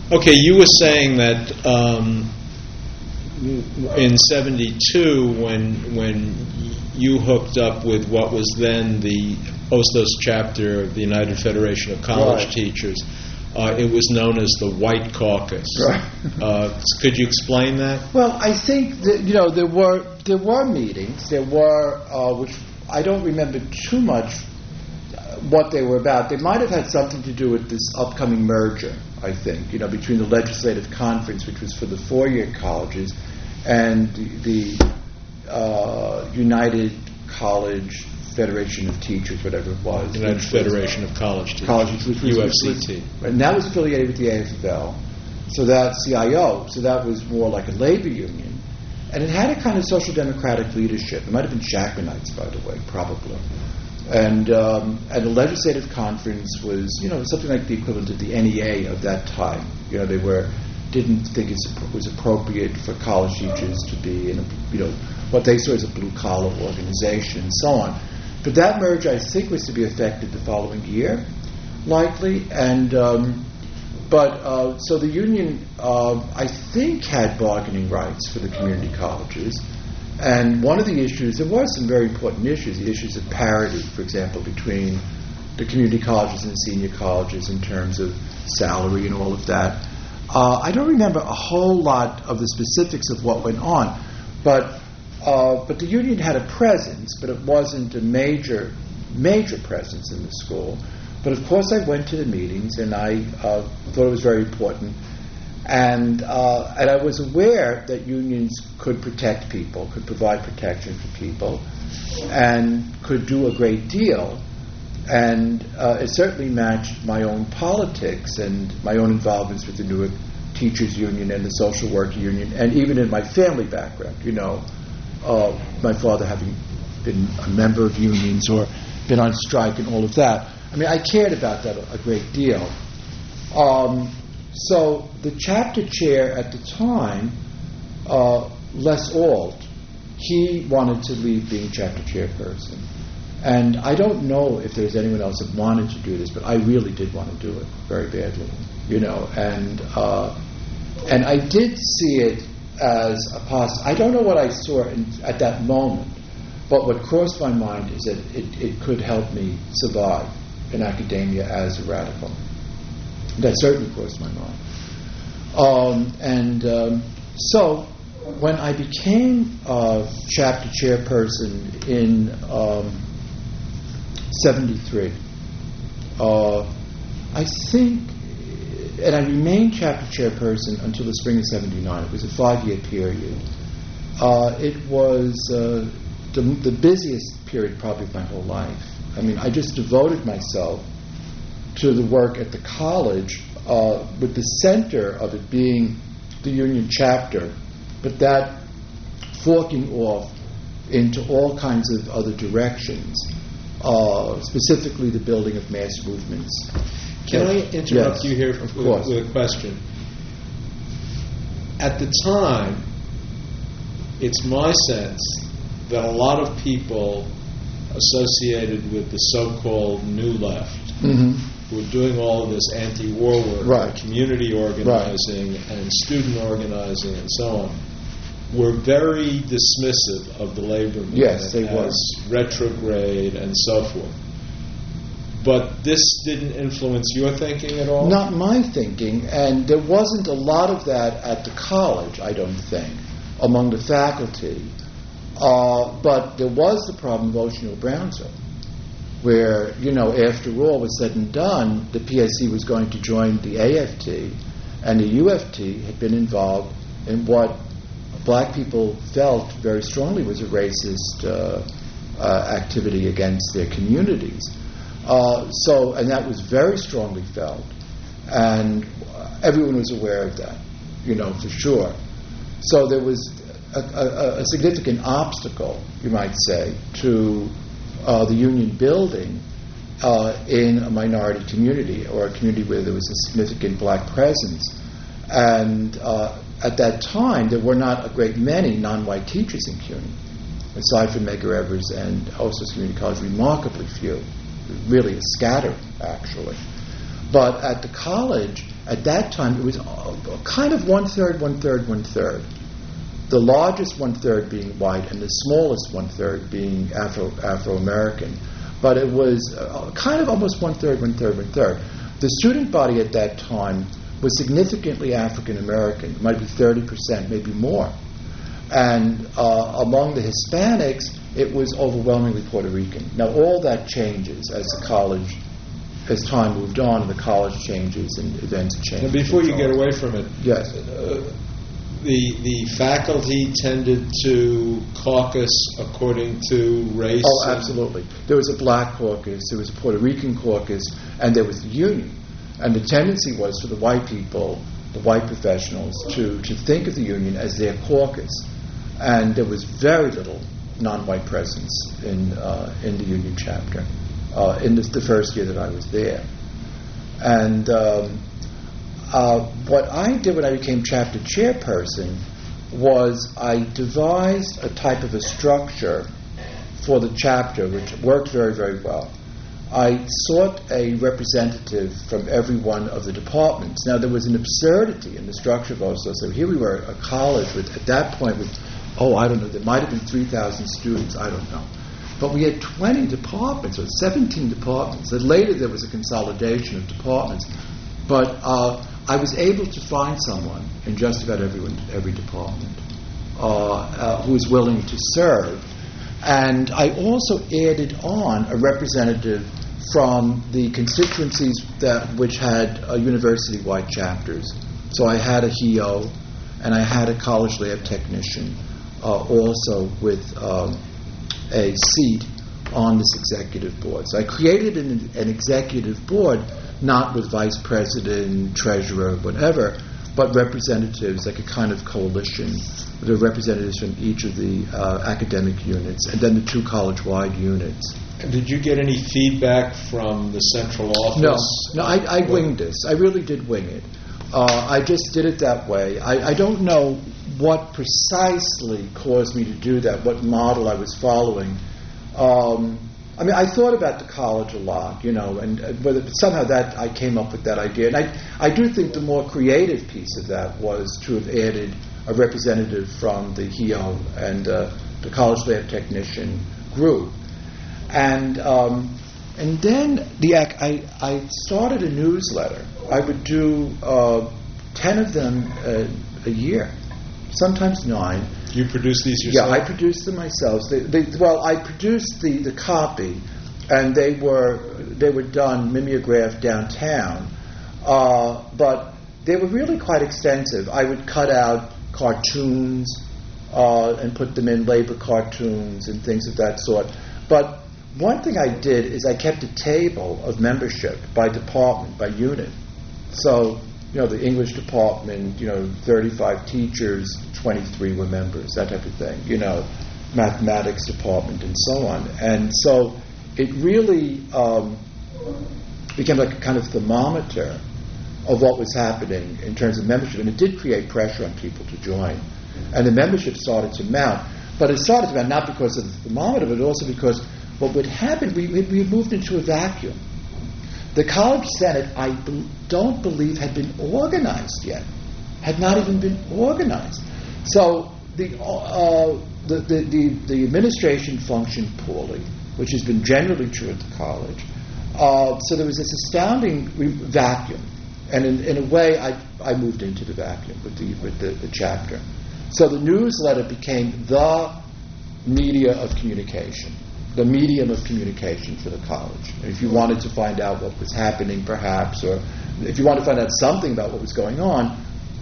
Okay, you were saying that in '72, when you hooked up with what was then the Ostos chapter of the United Federation of College Teachers, it was known as the White Caucus. Right. Could you explain that? Well, I think that, there were meetings. There were, which I don't remember too much what they were about. They might have had something to do with this upcoming merger, I think, between the Legislative Conference, which was for the four-year colleges, and the United College Federation of Teachers, whatever it was. United Federation of College Teachers. Which UFCT. And that was affiliated with the AFL. So that CIO. So that was more like a labor union. And it had a kind of social democratic leadership. It might have been Shackmanites, by the way, probably. And the legislative conference was, something like the equivalent of the NEA of that time. They didn't think it was appropriate for college teachers to be in what they saw as a blue collar organization and so on. But that merger, I think, was to be effected the following year, likely. And so the union, I think, had bargaining rights for the community colleges. And one of the issues, there were some very important issues, the issues of parity, for example, between the community colleges and the senior colleges in terms of salary and all of that. I don't remember a whole lot of the specifics of what went on, but the union had a presence, but it wasn't a major presence in the school. But of course I went to the meetings, and I thought it was very important. And I was aware that unions could protect people, could provide protection for people, and could do a great deal. And it certainly matched my own politics and my own involvements with the Newark Teachers Union and the Social Worker Union, and even in my family background, my father having been a member of unions or been on strike and all of that. I mean, I cared about that a great deal. So the chapter chair at the time, Les Ault, he wanted to leave being chapter chairperson. And I don't know if there's anyone else that wanted to do this, but I really did want to do it very badly, and I did see it as a possibility. I don't know what I saw at that moment, but what crossed my mind is that it could help me survive in academia as a radical. That certainly crossed my mind. So when I became chapter chairperson in 73, I think, and I remained chapter chairperson until the spring of 79. It was a 5-year period. It was the busiest period probably of my whole life. I mean, I just devoted myself to the work at the college, with the center of it being the union chapter, but that forking off into all kinds of other directions, specifically the building of mass movements. Can I interrupt you here with a question? At the time, it's my sense that a lot of people associated with the so-called New Left, who were doing all of this anti-war work, community organizing and student organizing and so on, were very dismissive of the labor movement as retrograde and so forth. But this didn't influence your thinking at all? Not my thinking, and there wasn't a lot of that at the college, I don't think, among the faculty. But there was the problem of Ocean Hill-Brownsville, where, after all was said and done, the PSC was going to join the AFT, and the UFT had been involved in what black people felt very strongly was a racist activity against their communities. And that was very strongly felt, and everyone was aware of that, for sure. So there was a significant obstacle, you might say, to the union building in a minority community, or a community where there was a significant black presence. And at that time, there were not a great many non-white teachers in CUNY, aside from Medgar Evers and Ostos Community College, remarkably few. Really a scatter, actually. But at the college, At that time, it was kind of 1/3, 1/3, 1/3. The largest 1/3 being white and the smallest 1/3 being Afro-American. But it was kind of almost 1/3, 1/3, 1/3. The student body at that time was significantly African-American. It might be 30%, maybe more. And among the Hispanics, it was overwhelmingly Puerto Rican. Now, all that changes as time moved on and the college changes and events change. Now, before you get away from it, yes, the faculty tended to caucus according to race. Oh, absolutely. There was a black caucus, there was a Puerto Rican caucus, and there was the union. And the tendency was for the white people, the white professionals, to think of the union as their caucus. And there was very little non-white presence in the union chapter in the first year that I was there. And what I did when I became chapter chairperson was I devised a type of a structure for the chapter which worked very, very well. I sought a representative from every one of the departments. Now, there was an absurdity in the structure of Oslo. So here we were, a college with, at that point, with, I don't know, there might have been 3,000 students, I don't know. But we had 20 departments, or 17 departments. And later there was a consolidation of departments. But I was able to find someone in just about every department who was willing to serve. And I also added on a representative from the constituencies which had university-wide chapters. So I had a HEO, and I had a college lab technician, also with a seat on this executive board. So I created an executive board, not with vice president, treasurer, whatever, but representatives, like a kind of coalition. There were representatives from each of the academic units, and then the 2 college-wide units. And did you get any feedback from the central office? No, I winged this. I really did wing it. I just did it that way. I don't know what precisely caused me to do that, what model I was following. I thought about the college a lot, and whether somehow that I came up with that idea. And I do think the more creative piece of that was to have added a representative from the HEO and the college lab technician group. And then I started a newsletter. I would do 10 of them a year, sometimes 9. You produce these yourself? Yeah, I produced them myself. I produced the copy, and they were done mimeographed downtown, but they were really quite extensive. I would cut out cartoons and put them in, labor cartoons and things of that sort. But one thing I did is I kept a table of membership by department, by unit. So, the English department, 35 teachers, 23 were members, that type of thing. Mathematics department and so on. And so it really became like a kind of thermometer of what was happening in terms of membership. And it did create pressure on people to join. And the membership started to mount. But it started to mount not because of the thermometer, but also because what would happen, we moved into a vacuum. The College Senate, I don't believe, had been organized yet. Had not even been organized. So the administration functioned poorly, which has been generally true at the college. So there was this astounding vacuum. And in a way, I moved into the vacuum with the chapter. So the newsletter became the media of communication, the medium of communication for the college. And if you wanted to find out what was happening, perhaps, or if you wanted to find out something about what was going on,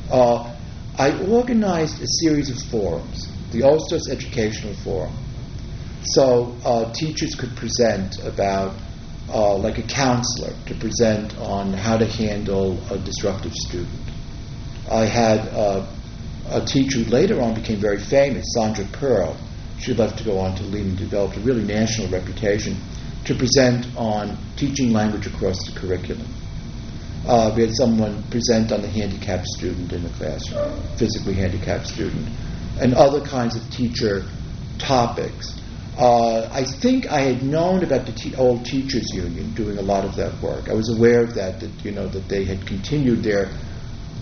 I organized a series of forums, the Ostos Educational Forum. So teachers could present about, like a counselor, to present on how to handle a disruptive student. I had a teacher who later on became very famous, Sandra Pearl. She left to go on to Lehman, developed a really national reputation, to present on teaching language across the curriculum. We had someone present on the handicapped student in the classroom, physically handicapped student, and other kinds of teacher topics. I think I had known about the old teachers union doing a lot of that work. I was aware of that they had continued their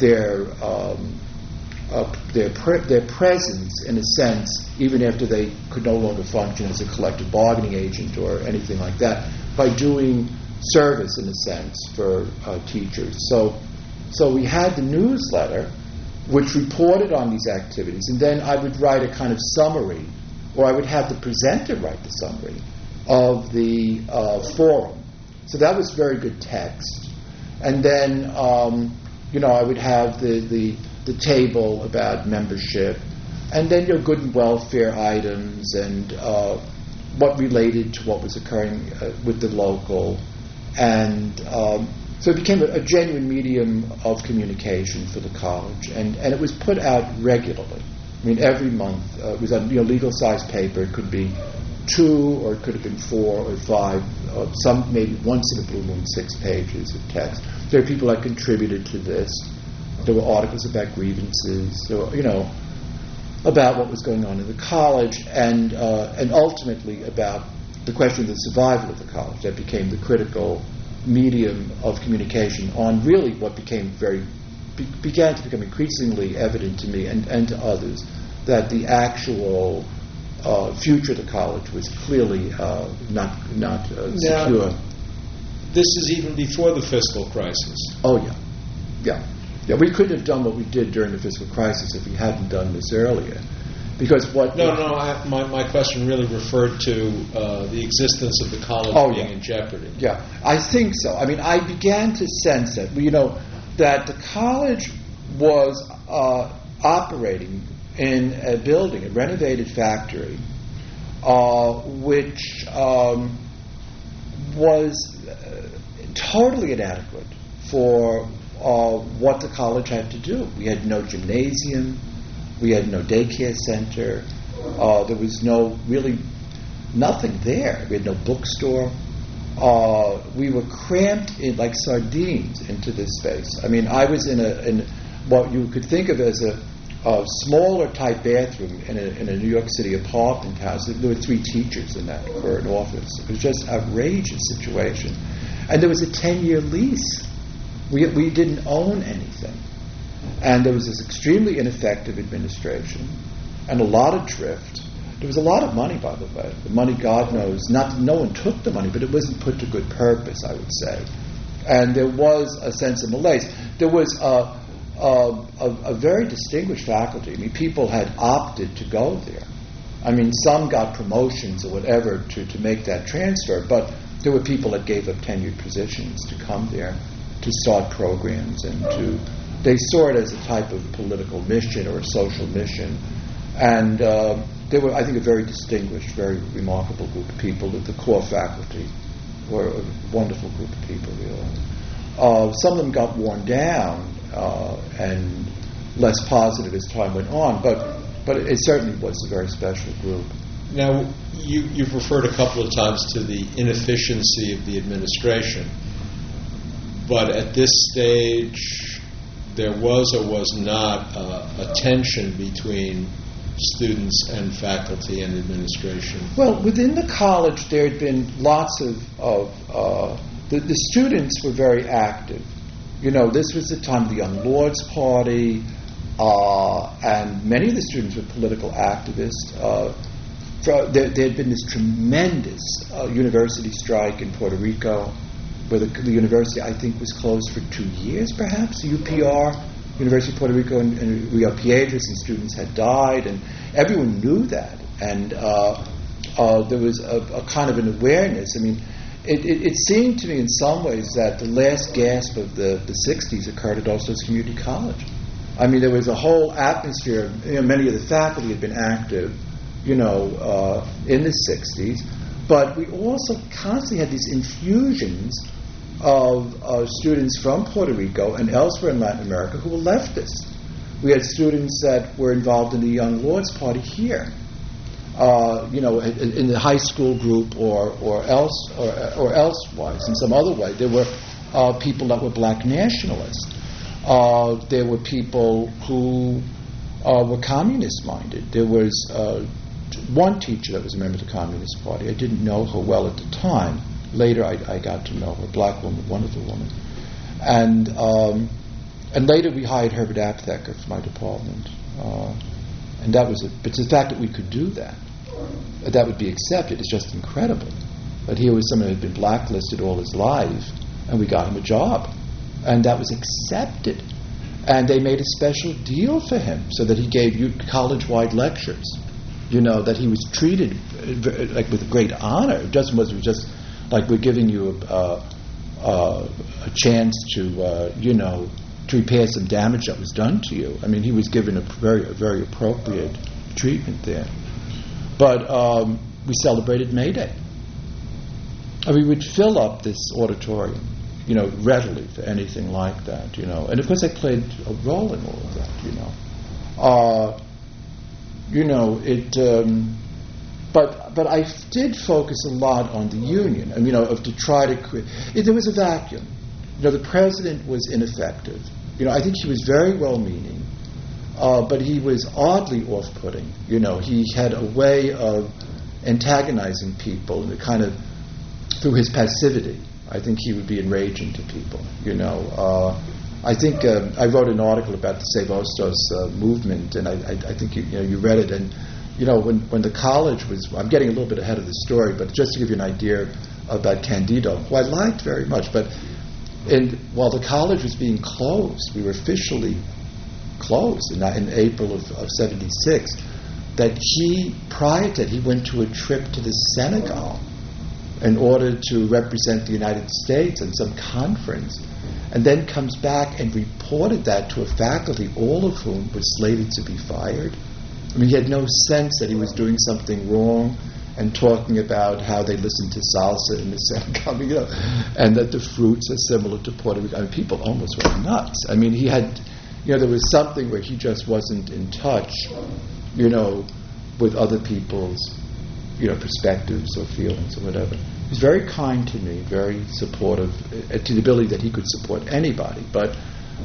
their presence, in a sense, even after they could no longer function as a collective bargaining agent or anything like that, by doing service, in a sense, for teachers. So we had the newsletter, which reported on these activities, and then I would write a kind of summary, or I would have the presenter write the summary of the forum. So that was very good text. And then, I would have the table about membership, and then your good and welfare items, and what related to what was occurring with the local. And so it became a genuine medium of communication for the college, and it was put out regularly. I mean, every month. It was a legal-sized paper. It could be 2, or it could have been 4 or 5. Some maybe once in a blue moon 6 pages of text. There are people that contributed to this. There were articles about grievances. There were, about what was going on in the college, and ultimately about the question of the survival of the college. That became the critical medium of communication on really what began to become increasingly evident to me and to others, that the actual future of the college was clearly not secure. Now, this is even before the fiscal crisis. Oh, yeah. We couldn't have done what we did during the fiscal crisis if we hadn't done this earlier. Because what... my question really referred to the existence of the college being in jeopardy. Yeah, I think so. I mean, I began to sense that, that the college was operating in a building, a renovated factory, which was totally inadequate for what the college had to do. We had no gymnasium. We had no daycare center. There was nothing there. We had no bookstore. We were cramped in like sardines into this space. I mean, I was in what you could think of as a smaller type bathroom in a New York City apartment house. There were 3 teachers in that for an office. It was just an outrageous situation. And there was a 10-year lease. We didn't own anything. And there was this extremely ineffective administration and a lot of drift. There was a lot of money, by the way. The money, God knows, no one took the money, but it wasn't put to good purpose, I would say. And there was a sense of malaise. There was a very distinguished faculty. I mean, people had opted to go there. I mean, some got promotions or whatever to make that transfer, but there were people that gave up tenured positions to come there to start programs, and they saw it as a type of political mission or a social mission. And they were, I think, a very distinguished, very remarkable group of people. The core faculty were a wonderful group of people, really. Some of them got worn down and less positive as time went on, but it certainly was a very special group. Now, you've referred a couple of times to the inefficiency of the administration, but at this stage, there was or was not a tension between students and faculty and administration? Well, within the college, there had been lots of the students were very active. This was the time of the Young Lords Party, and many of the students were political activists. There had been this tremendous university strike in Puerto Rico, where the university, I think, was closed for 2 years, perhaps. UPR, University of Puerto Rico and Rio Piedras, and students had died, and everyone knew that. And there was a kind of an awareness. I mean, it seemed to me in some ways that the last gasp of the 60s occurred at Los Dos Community College. I mean, there was a whole atmosphere. Many of the faculty had been active, in the 60s, but we also constantly had these infusions of students from Puerto Rico and elsewhere in Latin America who were leftists. We had students that were involved in the Young Lords Party here, in the high school group or elsewise in some other way. There were people that were black nationalists. There were people who were communist-minded. There was one teacher that was a member of the Communist Party. I didn't know her well at the time. Later, I got to know her, a black woman, wonderful woman. And And later we hired Herbert Aptheker for my department. And that was but the fact that we could do that would be accepted is just incredible. But here was someone who had been blacklisted all his life, and we got him a job. And that was accepted. And they made a special deal for him so that he gave college-wide lectures. That he was treated like with great honor. It was just like we're giving you a chance to repair some damage that was done to you. I mean, he was given a very appropriate treatment there. But we celebrated May Day. And we would fill up this auditorium, readily for anything like that, And of course I played a role in all of that, But I did focus a lot on the union, to try to create. There was a vacuum. The president was ineffective. I think he was very well-meaning, but he was oddly off-putting. He had a way of antagonizing people, through his passivity. I think he would be enraging to people. I think I wrote an article about the Save Ostos movement, and I think you read it. And when the college was, I'm getting a little bit ahead of the story, but just to give you an idea about Candido, who I liked very much, but while the college was being closed, we were officially closed in April of '76. That prior to that, he went to a trip to the Senegal in order to represent the United States in some conference, and then comes back and reported that to a faculty, all of whom were slated to be fired. I mean, he had no sense that he was doing something wrong, and talking about how they listened to salsa in the Senegal, and that the fruits are similar to Puerto Rico. I mean, people almost went nuts. I mean, he had, there was something where he just wasn't in touch, with other people's, perspectives or feelings or whatever. He was very kind to me, very supportive, to the ability that he could support anybody. But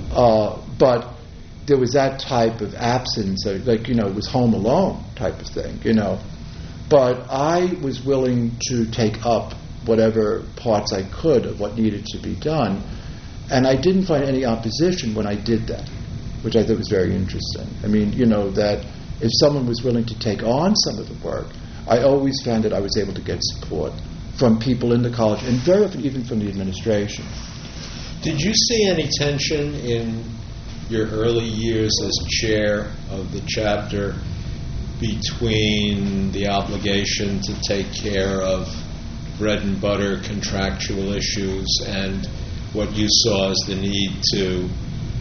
there was that type of absence, it was Home Alone type of thing, But I was willing to take up whatever parts I could of what needed to be done, and I didn't find any opposition when I did that, which I thought was very interesting. I mean, that if someone was willing to take on some of the work, I always found that I was able to get support from people in the college, and very often even from the administration. Did you see any tension in your early years as chair of the chapter between the obligation to take care of bread and butter contractual issues and what you saw as the need to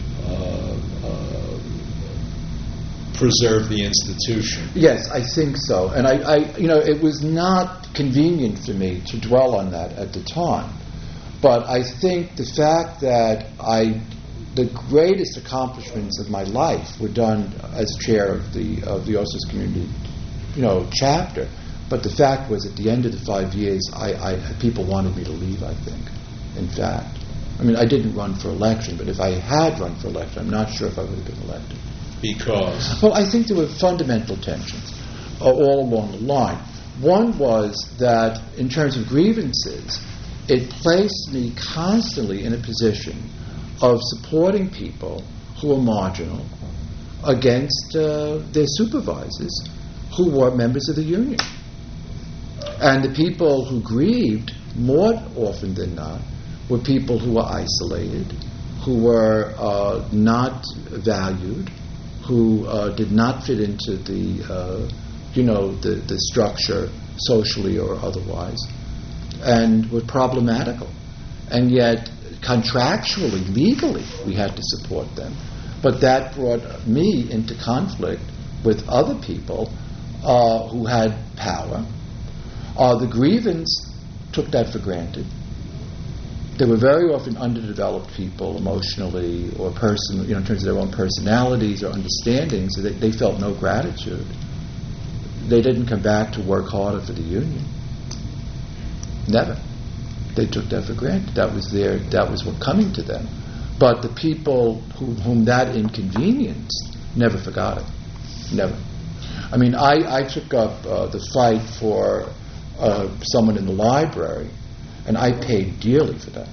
preserve the institution? Yes, I think so. And I it was not convenient for me to dwell on that at the time. But I think the fact that the greatest accomplishments of my life were done as chair of the Ostos community, chapter. But the fact was, at the end of the 5 years, people wanted me to leave. I think, in fact, I mean, I didn't run for election, but if I had run for election, I'm not sure if I would have been elected. Because? Well, I think there were fundamental tensions all along the line. One was that, in terms of grievances, it placed me constantly in a position of supporting people who were marginal against their supervisors who were members of the union. And the people who grieved, more often than not, were people who were isolated, who were not valued, who did not fit into the structure socially or otherwise, and were problematical. And yet, contractually, legally, we had to support them. But that brought me into conflict with other people who had power. The grievance took that for granted. They were very often underdeveloped people emotionally or personally, in terms of their own personalities or understandings, so they felt no gratitude. They didn't come back to work harder for the union. Never. They took that for granted. That was what coming to them. But the people whom that inconvenienced never forgot it. Never. I mean, I took up the fight for someone in the library, and I paid dearly for that.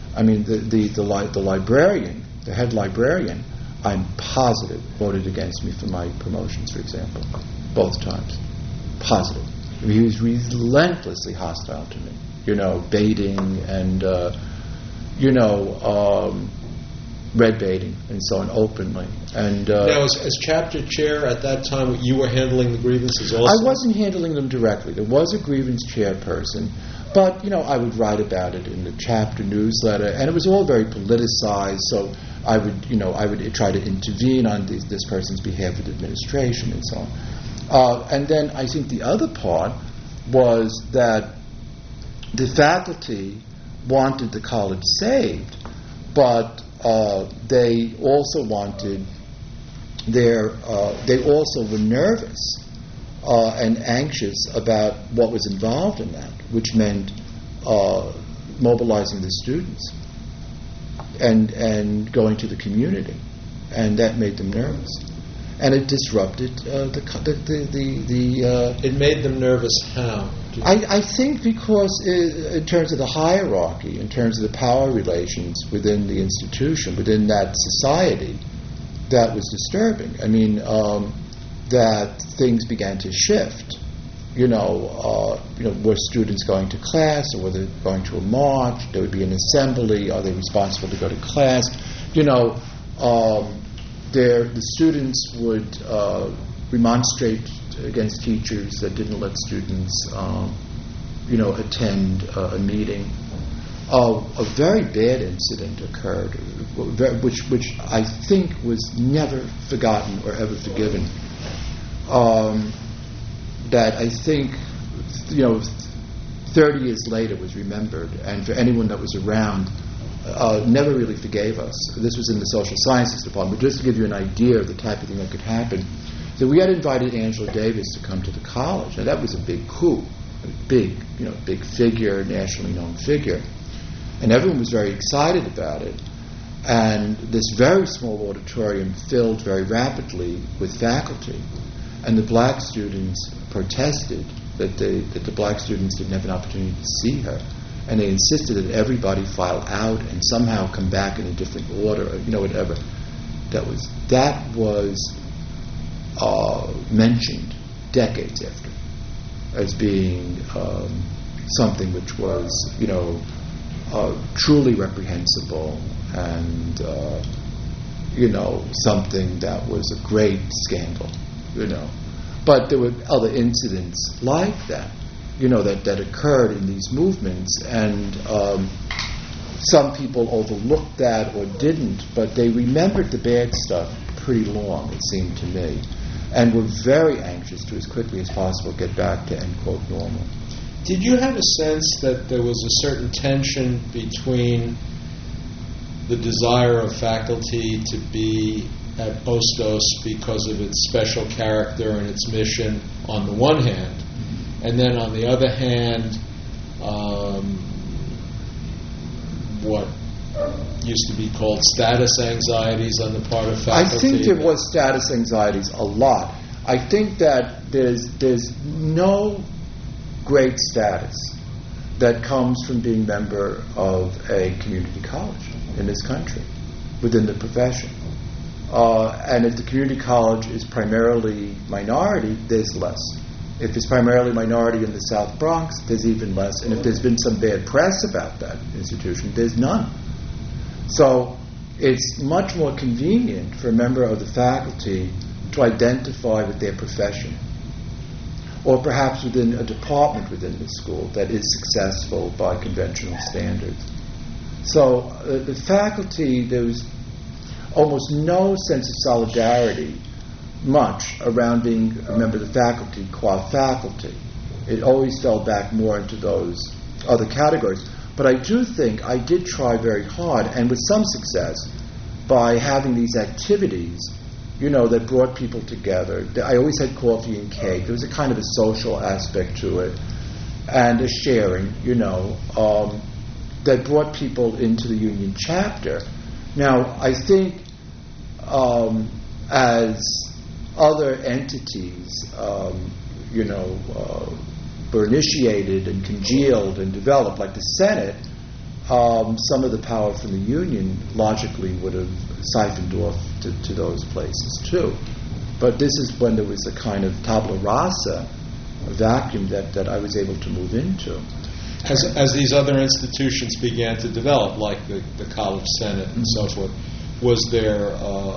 I mean, the librarian, the head librarian, I'm positive voted against me for my promotions, for example, both times. Positive. I mean, he was relentlessly hostile to me. Baiting and red baiting and so on openly. And now, as chapter chair at that time, you were handling the grievances also? I wasn't handling them directly. There was a grievance chairperson, but I would write about it in the chapter newsletter, and it was all very politicized. So I would try to intervene on this person's behalf with administration and so on. And then I think the other part was that the faculty wanted the college saved, but they also wanted they also were nervous and anxious about what was involved in that, which meant mobilizing the students and going to the community, and that made them nervous, and it disrupted It made them nervous. How? I think because in terms of the hierarchy, in terms of the power relations within the institution, within that society, that was disturbing. I mean, that things began to shift. Were students going to class, or were they going to a march? There would be an assembly. Are they responsible to go to class? The students would remonstrate against teachers that didn't let students, attend a meeting. A very bad incident occurred, which I think was never forgotten or ever forgiven. That I think, 30 years later was remembered, and for anyone that was around, never really forgave us. This was in the social sciences department, but just to give you an idea of the type of thing that could happen. So we had invited Angela Davis to come to the college. Now that was a big coup, a big figure, nationally known figure. And everyone was very excited about it. And this very small auditorium filled very rapidly with faculty. And the black students protested that the black students didn't have an opportunity to see her. And they insisted that everybody file out and somehow come back in a different order, or whatever. That was mentioned decades after as being something which was, truly reprehensible and, something that was a great scandal, But there were other incidents like that, that occurred in these movements, and some people overlooked that or didn't, but they remembered the bad stuff pretty long, it seemed to me, and were very anxious to, as quickly as possible, get back to, end quote, normal. Did you have a sense that there was a certain tension between the desire of faculty to be at Ostos because of its special character and its mission on the one hand, and then on the other hand, what used to be called status anxieties on the part of faculty? I think there was status anxieties a lot. I think that there's no great status that comes from being member of a community college in this country, within the profession. And if the community college is primarily minority, there's less. If it's primarily minority in the South Bronx, there's even less. And if there's been some bad press about that institution, there's none. So it's much more convenient for a member of the faculty to identify with their profession, or perhaps within a department within the school that is successful by conventional standards. So the faculty, there was almost no sense of solidarity much around being a member of the faculty qua faculty. It always fell back more into those other categories. But I do think I did try very hard, and with some success, by having these activities, that brought people together. I always had coffee and cake. There was a kind of a social aspect to it, and a sharing, that brought people into the union chapter. Now, I think as other entities, were initiated and congealed and developed, like the Senate, some of the power from the union logically would have siphoned off to those places too. But this is when there was a kind of tabula rasa, a vacuum that I was able to move into. As these other institutions began to develop, like the College Senate and so forth, was there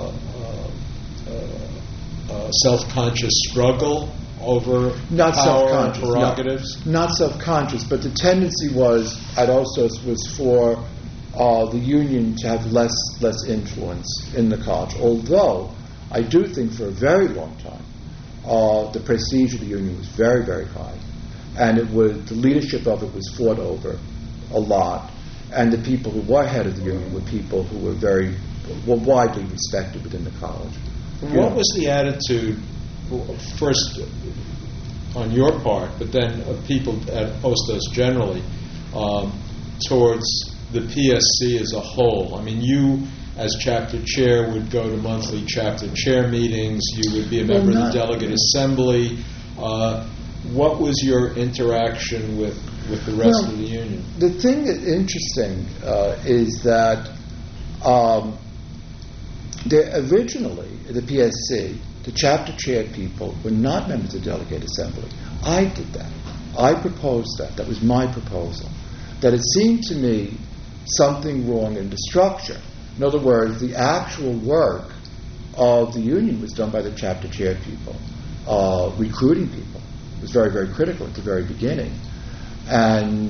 self-conscious struggle over not power self-conscious, and prerogatives? No, not self-conscious, but the tendency was at Ostos was for the union to have less influence in the college. Although I do think for a very long time the prestige of the union was very, very high, and the leadership of it was fought over a lot, and the people who were head of the union were people who were widely respected within the college. What was the attitude, first on your part, but then of people at Ostos generally, towards the PSC as a whole? I mean, you, as chapter chair, would go to monthly chapter chair meetings. You would be a member of the delegate assembly. What was your interaction with the rest of the union? The thing that's interesting is that originally, the PSC, the chapter chair people were not members of the delegate assembly. I did that. I proposed that. That was my proposal. That it seemed to me something wrong in the structure. In other words, the actual work of the union was done by the chapter chair people, recruiting people. It was very, very critical at the very beginning. And,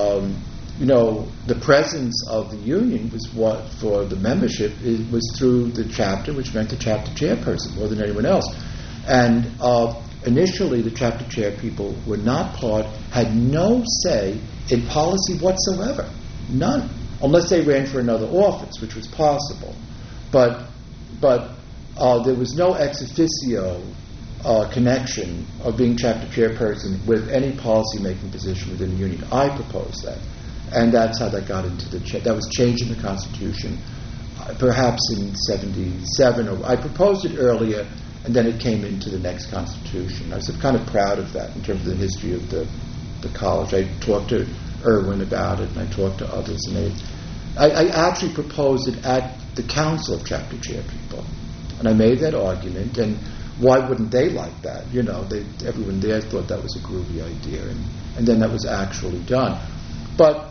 the presence of the union was what, for the membership, it was through the chapter, which meant the chapter chairperson more than anyone else. And initially, the chapter chair people were not had no say in policy whatsoever. None. Unless they ran for another office, which was possible. But there was no ex officio connection of being chapter chairperson with any policy-making position within the union. I proposed that. And that's how that got into that was changed in the Constitution, perhaps in 1977. Or I proposed it earlier, and then it came into the next Constitution. I was kind of proud of that in terms of the history of the college. I talked to Irwin about it, and I talked to others, and I actually proposed it at the Council of Chapter Chair people, and I made that argument. And why wouldn't they like that? Everyone there thought that was a groovy idea, and then that was actually done. But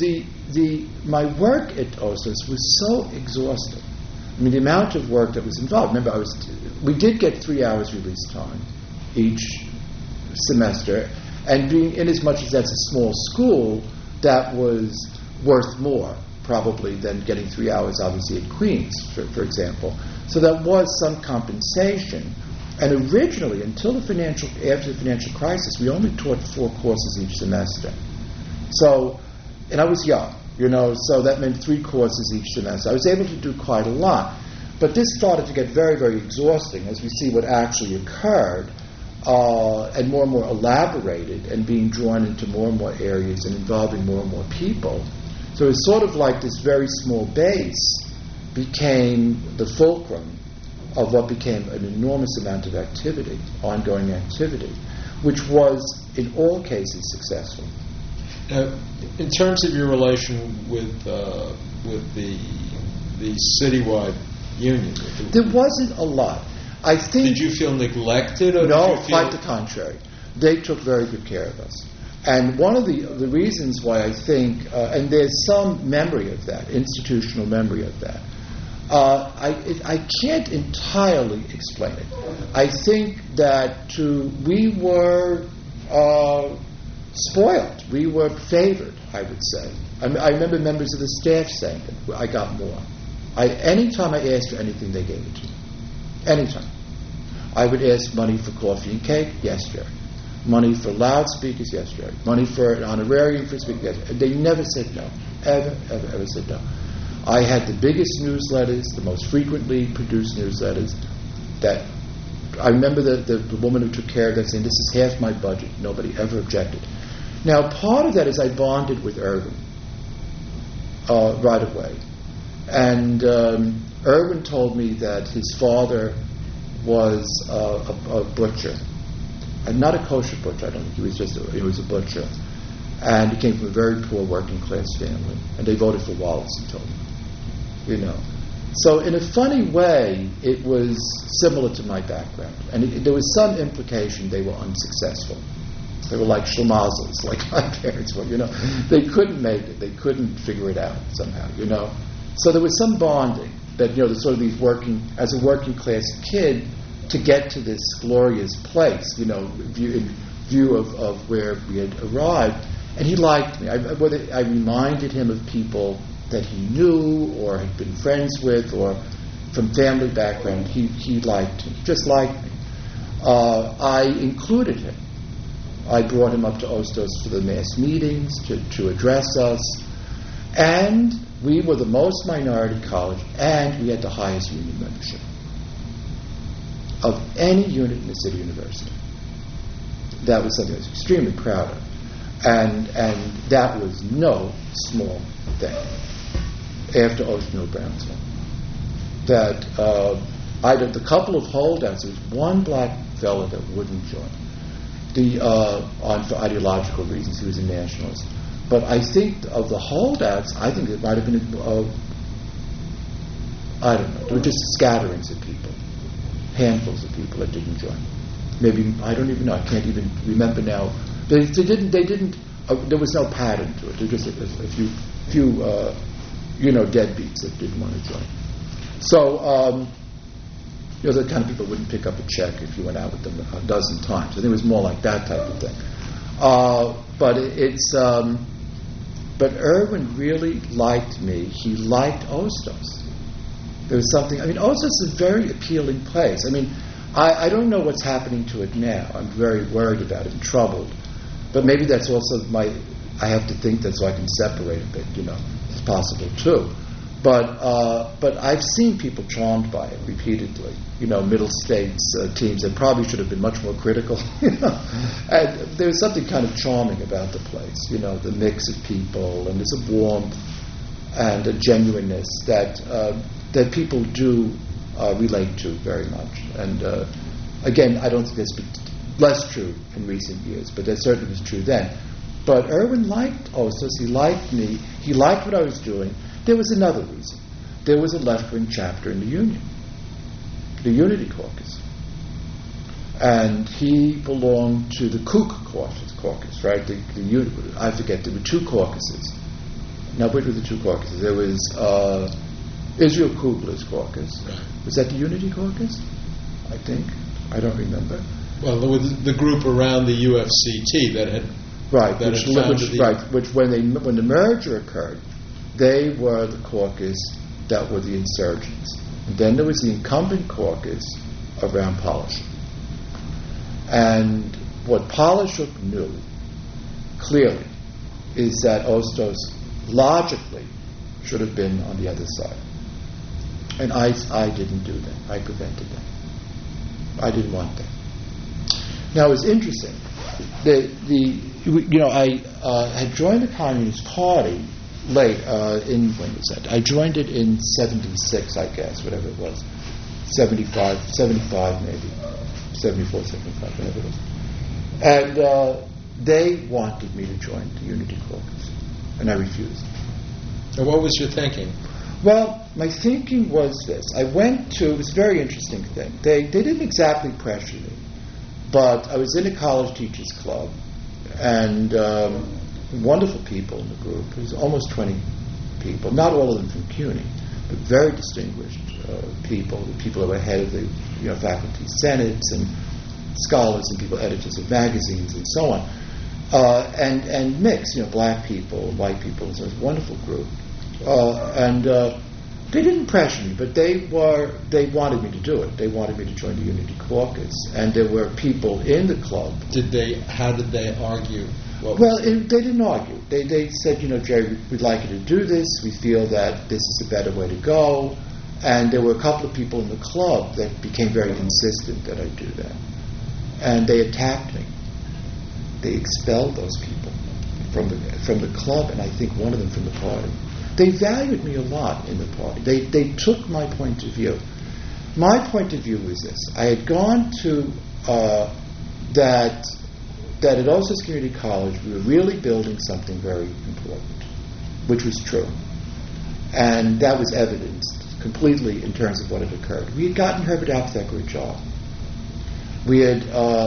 my work at Ostos was so exhausting. I mean, the amount of work that was involved. Remember, we did get 3 hours release time each semester, and being in as much as that's a small school, that was worth more probably than getting 3 hours, obviously, at Queens, for example. So that was some compensation. And originally, after the financial crisis, we only taught 4 courses each semester. So, and I was young, so that meant 3 courses each semester. I was able to do quite a lot. But this started to get very, very exhausting as we see what actually occurred, and more elaborated, and being drawn into more and more areas and involving more and more people. So it's sort of like this very small base became the fulcrum of what became an enormous amount of activity, ongoing activity, which was, in all cases, successful. In terms of your relation with the citywide union, there wasn't a lot. I think. Did you feel neglected? Or no, did you feel quite the contrary. They took very good care of us. And one of the reasons why I think, and there's some memory of that, institutional memory of that, I can't entirely explain it. I think that we were spoiled. We were favored, I would say. I remember members of the staff saying that I got more. Anytime I asked for anything, they gave it to me. Anytime. I would ask money for coffee and cake, yes, Jerry. Money for loudspeakers, yes, Jerry. Money for an honorarium for speaking, yes. They never said no. Ever said no. I had the biggest newsletters, the most frequently produced newsletters. That I remember the woman who took care of that saying, "This is half my budget." Nobody ever objected. Now, part of that is I bonded with Irwin right away. And Irwin told me that his father was a butcher. And not a kosher butcher, I don't think. He was a butcher. And he came from a very poor working class family, and they voted for Wallace, he told me. So in a funny way, it was similar to my background. And there was some implication they were unsuccessful. They were like schlemazzles, like my parents were, They couldn't make it. They couldn't figure it out somehow, So there was some bonding that, sort of as a working class kid, to get to this glorious place, in view of where we had arrived. And he liked me. Whether I reminded him of people that he knew or had been friends with or from family background, he liked him, just liked me. I included him. I brought him up to Ostos for the mass meetings to address us. And we were the most minority college, and we had the highest union membership of any unit in the City University. That was something I was extremely proud of. And that was no small thing after Ocean Hill-Brownsville. That I did the couple of holdouts, there was one black fellow that wouldn't join. For ideological reasons, he was a nationalist. But I think of the holdouts, I think it might have been, I don't know, there were just scatterings of people, handfuls of people that didn't join. Maybe, I don't even know, I can't even remember now. They didn't, there was no pattern to it. There were just a few deadbeats that didn't want to join. So, the kind of people who wouldn't pick up a check if you went out with them a dozen times. I think it was more like that type of thing. But Irwin really liked me. He liked Ostos. There was something, Ostos is a very appealing place. I don't know what's happening to it now. I'm very worried about it and troubled. But maybe that's also I have to think that so I can separate a bit, it's possible too. But I've seen people charmed by it repeatedly. Middle States teams that probably should have been much more critical. And there's something kind of charming about the place. The mix of people, and there's a warmth and a genuineness that people do relate to very much. And again, I don't think that's been less true in recent years, but that certainly was true then. But Irwin liked Ostos. He liked me. He liked what I was doing. There was another reason. There was a left-wing chapter in the Union, the Unity Caucus. And he belonged to the Kook caucus, right? I forget, there were two caucuses. Now, which were the two caucuses? There was Israel Kugler's caucus. Right. Was that the Unity Caucus? I think. I don't remember. Well, there was the group around the UFCT that had... Right, which when the merger occurred, they were the caucus that were the insurgents. And then there was the incumbent caucus around Polishuk. And what Polishuk knew, clearly, is that Ostos logically should have been on the other side. And I didn't do that. I prevented that. I didn't want that. Now, it was interesting. I had joined the Communist Party late, when was that? I joined it in 76, I guess, whatever it was. 75 maybe. 74, 75, whatever it was. And they wanted me to join the Unity Caucus, and I refused. And what was your thinking? Well, my thinking was this. It was a very interesting thing. They didn't exactly pressure me, but I was in a college teachers club, and wonderful people in the group. There was almost 20 people, not all of them from CUNY, but very distinguished people. The people who were head of the faculty senates and scholars and people, editors of magazines and so on, and mixed, black people, white people. So it was a wonderful group, and they didn't pressure me, but they wanted me to do it. They wanted me to join the Unity Caucus, and there were people in the club. How did they argue? They didn't argue. They said, Jerry, we'd like you to do this. We feel that this is a better way to go. And there were a couple of people in the club that became very insistent that I do that. And they attacked me. They expelled those people from the club, and I think one of them from the party. They valued me a lot in the party. They took my point of view. My point of view was this. I had gone to that that at Ostos Community College we were really building something very important, which was true. And that was evidenced completely in terms of what had occurred. We had gotten Herbert Aptheker a job. We had,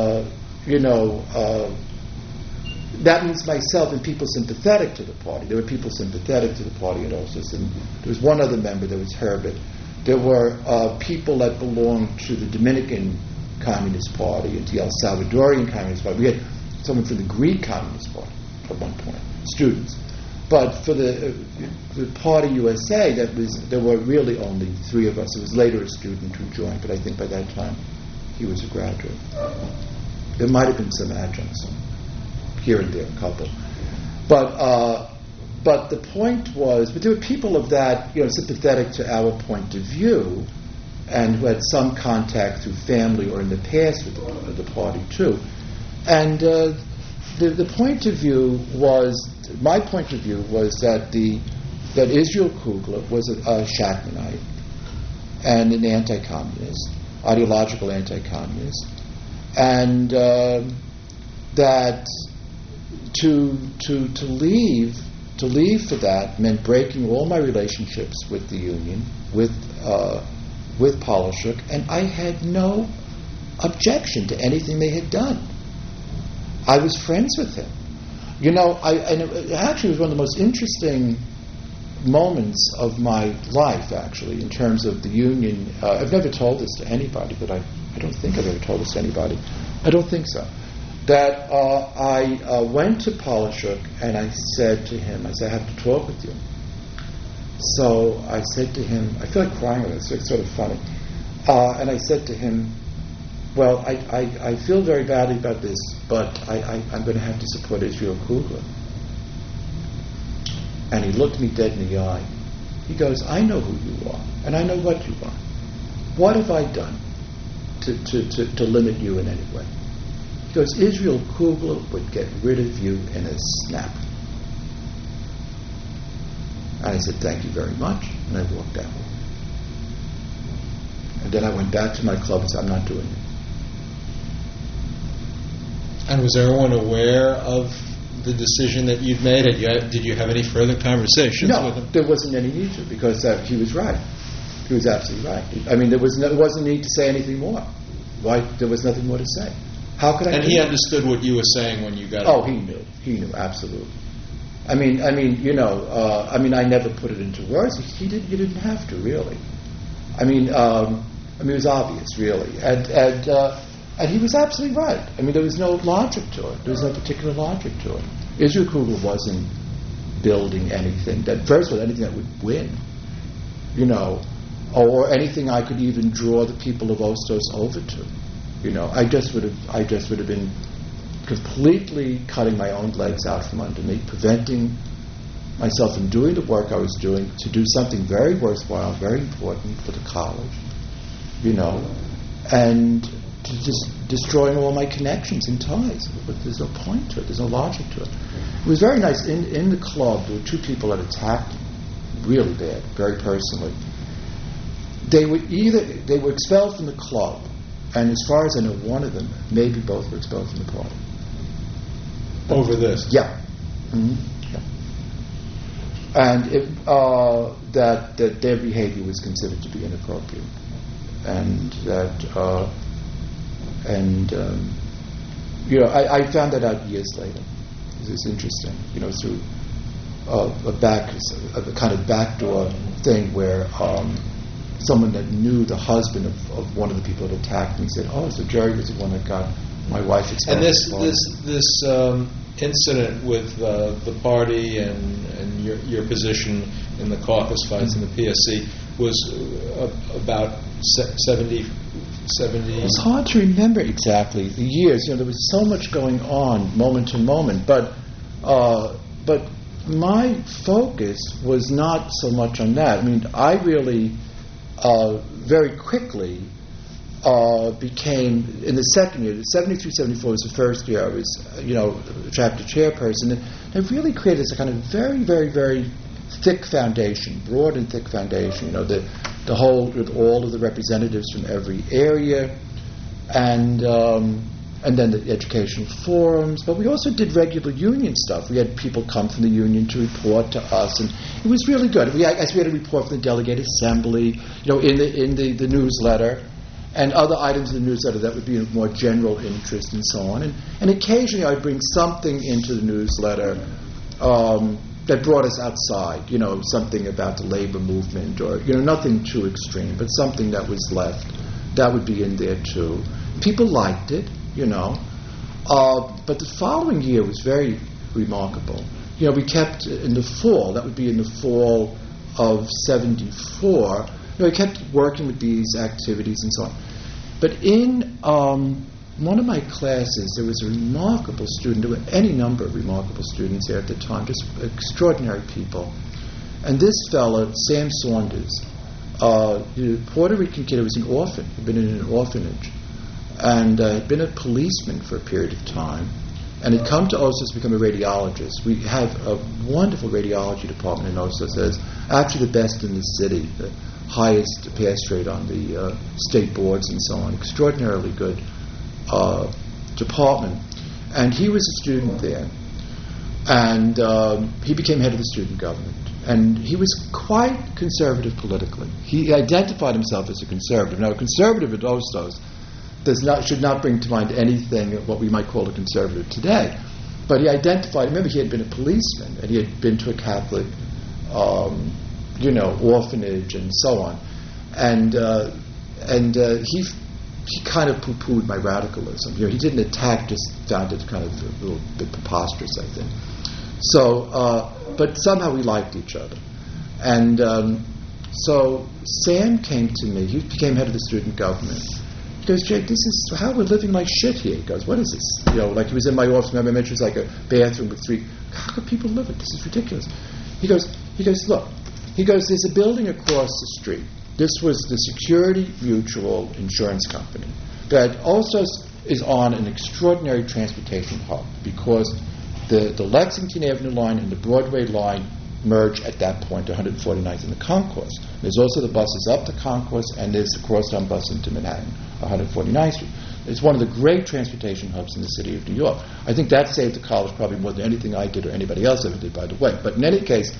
that means myself and people sympathetic to the party. There were people sympathetic to the party at Ostos, and there was one other member, there was Herbert. There were people that belonged to the Dominican Communist Party and to the El Salvadorian Communist Party. We had someone from the Greek Communist Party at one point, students. But for the Party USA, there were really only 3 of us. There was later a student who joined, but I think by that time he was a graduate. There might have been some adjuncts here and there, a couple. But the point was, but there were people of that, sympathetic to our point of view, and who had some contact through family or in the past with the party too. And the point of view was, my point of view was that Israel Kugler was a Shachtmanite and an anti-communist, ideological anti-communist, and that to leave for that meant breaking all my relationships with the union, with Polishuk, and I had no objection to anything they had done. I was friends with him. And it actually was one of the most interesting moments of my life, actually, in terms of the union. I've never told this to anybody, but I don't think I've ever told this to anybody. I don't think so. That I went to Polishuk and I said to him, I have to talk with you. So I said to him, I feel like crying with this, it's sort of funny. And I said to him, well, I feel very badly about this, but I'm going to have to support Israel Kugler. And he looked me dead in the eye. He goes, I know who you are, and I know what you are. What have I done to limit you in any way? He goes, Israel Kugler would get rid of you in a snap. And I said, thank you very much, and I walked out. And then I went back to my club and said, I'm not doing it. And was everyone aware of the decision that you'd made? Did you have any further conversations with him? No, there wasn't any need to, because he was right. He was absolutely right. I mean, there wasn't need to say anything more. Why? There was nothing more to say. How could I? And he understood what you were saying when you got. Oh, he knew. He knew absolutely. I mean, I never put it into words. He didn't have to, really. I mean, it was obvious, really, and he was absolutely right. I mean, there was no logic to it. There was no particular logic to it. Israel Kugler wasn't building anything that, first of all, anything that would win, or anything I could even draw the people of Ostos over to. I just would have been completely cutting my own legs out from under me, preventing myself from doing the work I was doing to do something very worthwhile, very important for the college, and to just destroying all my connections and ties. But there's no point to it. There's no logic to it. It was very nice. In the club, there were 2 people that attacked me really bad, very personally. They were expelled from the club, and as far as I know, one of them, maybe both, were expelled from the party. Over this? Yeah. Mm-hmm. Yeah. And that their behavior was considered to be inappropriate, and that I found that out years later. It's interesting, through a kind of backdoor thing where someone that knew the husband of one of the people that attacked me said, "Oh, so Jerry was the one that got my wife expelled." And this incident with the party and your position in the caucus fights in the PSC was about 70. It's hard to remember exactly the years. There was so much going on, moment to moment. But my focus was not so much on that. I mean, I really very quickly became, in the second year, 73, 74 was the first year I was, chapter chairperson, and it really created this kind of very, very, very thick foundation, broad and thick foundation, the whole, with all of the representatives from every area, and and then the educational forums. But we also did regular union stuff. We had people come from the union to report to us, and it was really good. We had a report from the delegate assembly, in the newsletter, and other items in the newsletter that would be of more general interest and so on. And occasionally I'd bring something into the newsletter that brought us outside, something about the labor movement, or nothing too extreme, but something that was left. That would be in there too. People liked it, but the following year was very remarkable. We kept in the fall, that would be in the fall of 74, we kept working with these activities and so on. But in one of my classes, there was a remarkable student. There were any number of remarkable students there at the time, just extraordinary people. And this fellow, Sam Saunders, a Puerto Rican kid who was an orphan, had been in an orphanage, and had been a policeman for a period of time, and had come to Oslos to become a radiologist. We have a wonderful radiology department in Oslo that's actually the best in the city, the highest pass rate on the state boards and so on. Extraordinarily good department. And he was a student there, and he became head of the student government. And he was quite conservative politically. He identified himself as a conservative. Now, a conservative at Oslos should not bring to mind anything what we might call a conservative today. But he identified, remember, he had been a policeman, and he had been to a Catholic, orphanage and so on. And he kind of poo-pooed my radicalism. He didn't attack, just found it kind of a little bit preposterous, I think. So, but somehow we liked each other. And so Sam came to me. He became head of the student government. He goes, Jake, this is how we're living like shit here. He goes, what is this? Like he was in my office. Remember I mentioned it was like a bathroom with 3. How could people live it? This is ridiculous. He goes, look. He goes, there's a building across the street. This was the Security Mutual Insurance Company that also is on an extraordinary transportation hub because the Lexington Avenue line and the Broadway line merge at that point, 149th and the Concourse. There's also the buses up the Concourse, and there's the crosstown bus into Manhattan, 149th Street. It's one of the great transportation hubs in the city of New York. I think that saved the college probably more than anything I did or anybody else ever did, by the way. But in any case,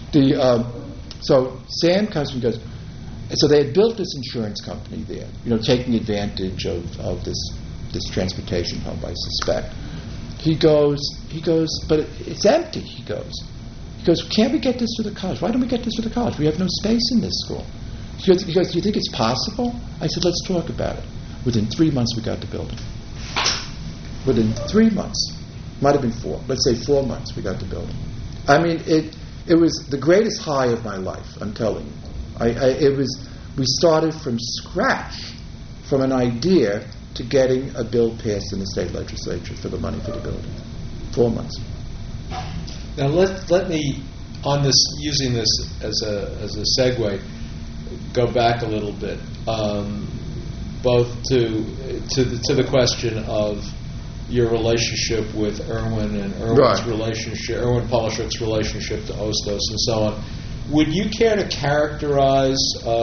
so Sam comes and goes, so they had built this insurance company there, taking advantage of this transportation hub, I suspect. He goes, but it's empty, he goes, can't we get this to the college? Why don't we get this to the college? We have no space in this school. He goes, do you think it's possible? I said, let's talk about it. Within 3 months, we got the building. Within 3 months. Might have been 4. Let's say 4 months, we got the building. I mean, it was the greatest high of my life, I'm telling you. We started from scratch, from an idea to getting a bill passed in the state legislature for the money for the building. 4 months. Now let me, on this, using this as a segue, go back a little bit, both to the question of your relationship with Erwin and Erwin's relationship, Erwin Polishuk's relationship to Ostos and so on. Would you care to characterize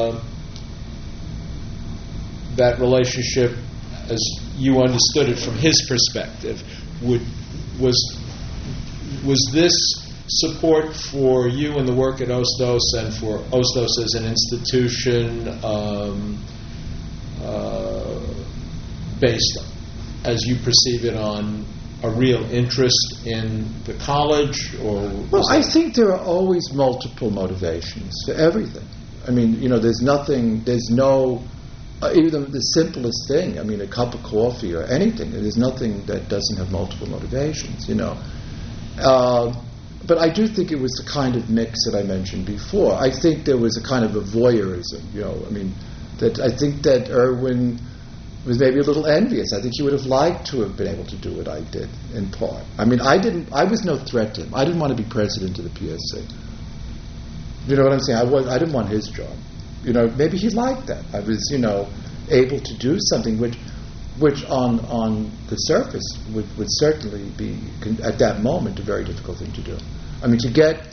that relationship as you understood it from his perspective? Was this support for you and the work at Ostos and for Ostos as an institution based, as you perceive it, on a real interest in the college? I think there are always multiple motivations for everything. I mean, there's no, even the simplest thing, a cup of coffee or anything, there's nothing that doesn't have multiple motivations, But I do think it was the kind of mix that I mentioned before. I think there was a kind of a voyeurism, that I think that Erwin was maybe a little envious. I think he would have liked to have been able to do what I did, in part. I was no threat to him. I didn't want to be president of the PSC. You know what I'm saying? I didn't want his job. Maybe he liked that. I was, able to do something which on the surface would certainly be, at that moment, a very difficult thing to do. To get,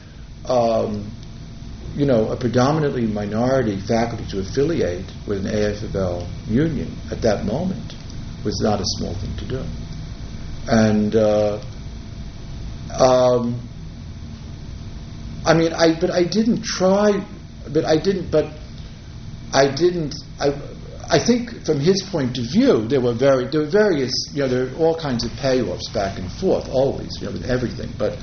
a predominantly minority faculty to affiliate with an AFL union at that moment was not a small thing to do. And I think from his point of view, there were various, there are all kinds of payoffs back and forth, always, with everything, but,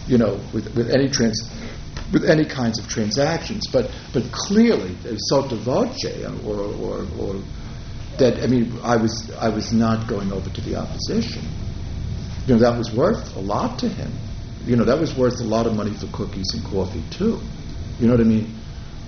with any kinds of transactions. But clearly, sotto voce, or that, I was not going over to the opposition. That was worth a lot to him. That was worth a lot of money for cookies and coffee, too. You know what I mean?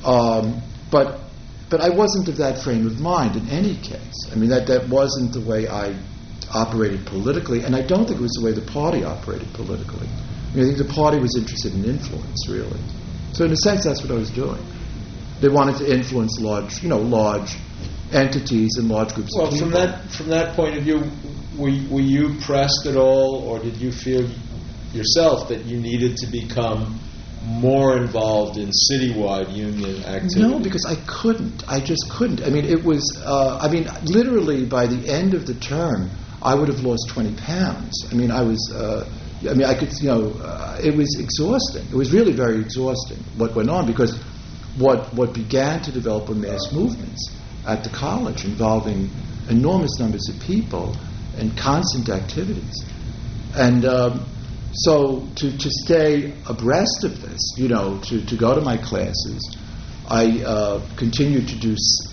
But I wasn't of that frame of mind in any case. That wasn't the way I operated politically, and I don't think it was the way the party operated politically. I think the party was interested in influence, really. So in a sense, that's what I was doing. They wanted to influence large entities and large groups of people. Well, from that point of view, were you pressed at all, or did you feel yourself that you needed to become more involved in citywide union activity? No, because I couldn't. I just couldn't. It was, literally by the end of the term, I would have lost 20 pounds. I was, I could, it was exhausting. It was really very exhausting what went on, because what began to develop were mass movements at the college involving enormous numbers of people and constant activities. And so to stay abreast of this, to go to my classes, I continued to do.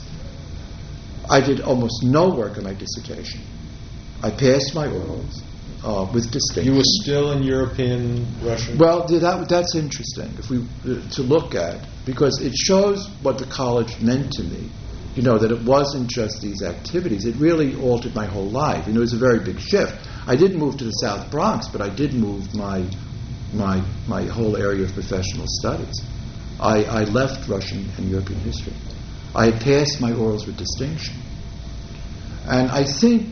I did almost no work on my dissertation. I passed my orals with distinction. You were still in European Russian? Well, that's interesting if we to look at, because it shows what the college meant to me. That it wasn't just these activities. It really altered my whole life. It was a very big shift. I didn't move to the South Bronx, but I did move my whole area of professional studies. I left Russian and European history. I had passed my orals with distinction. And I think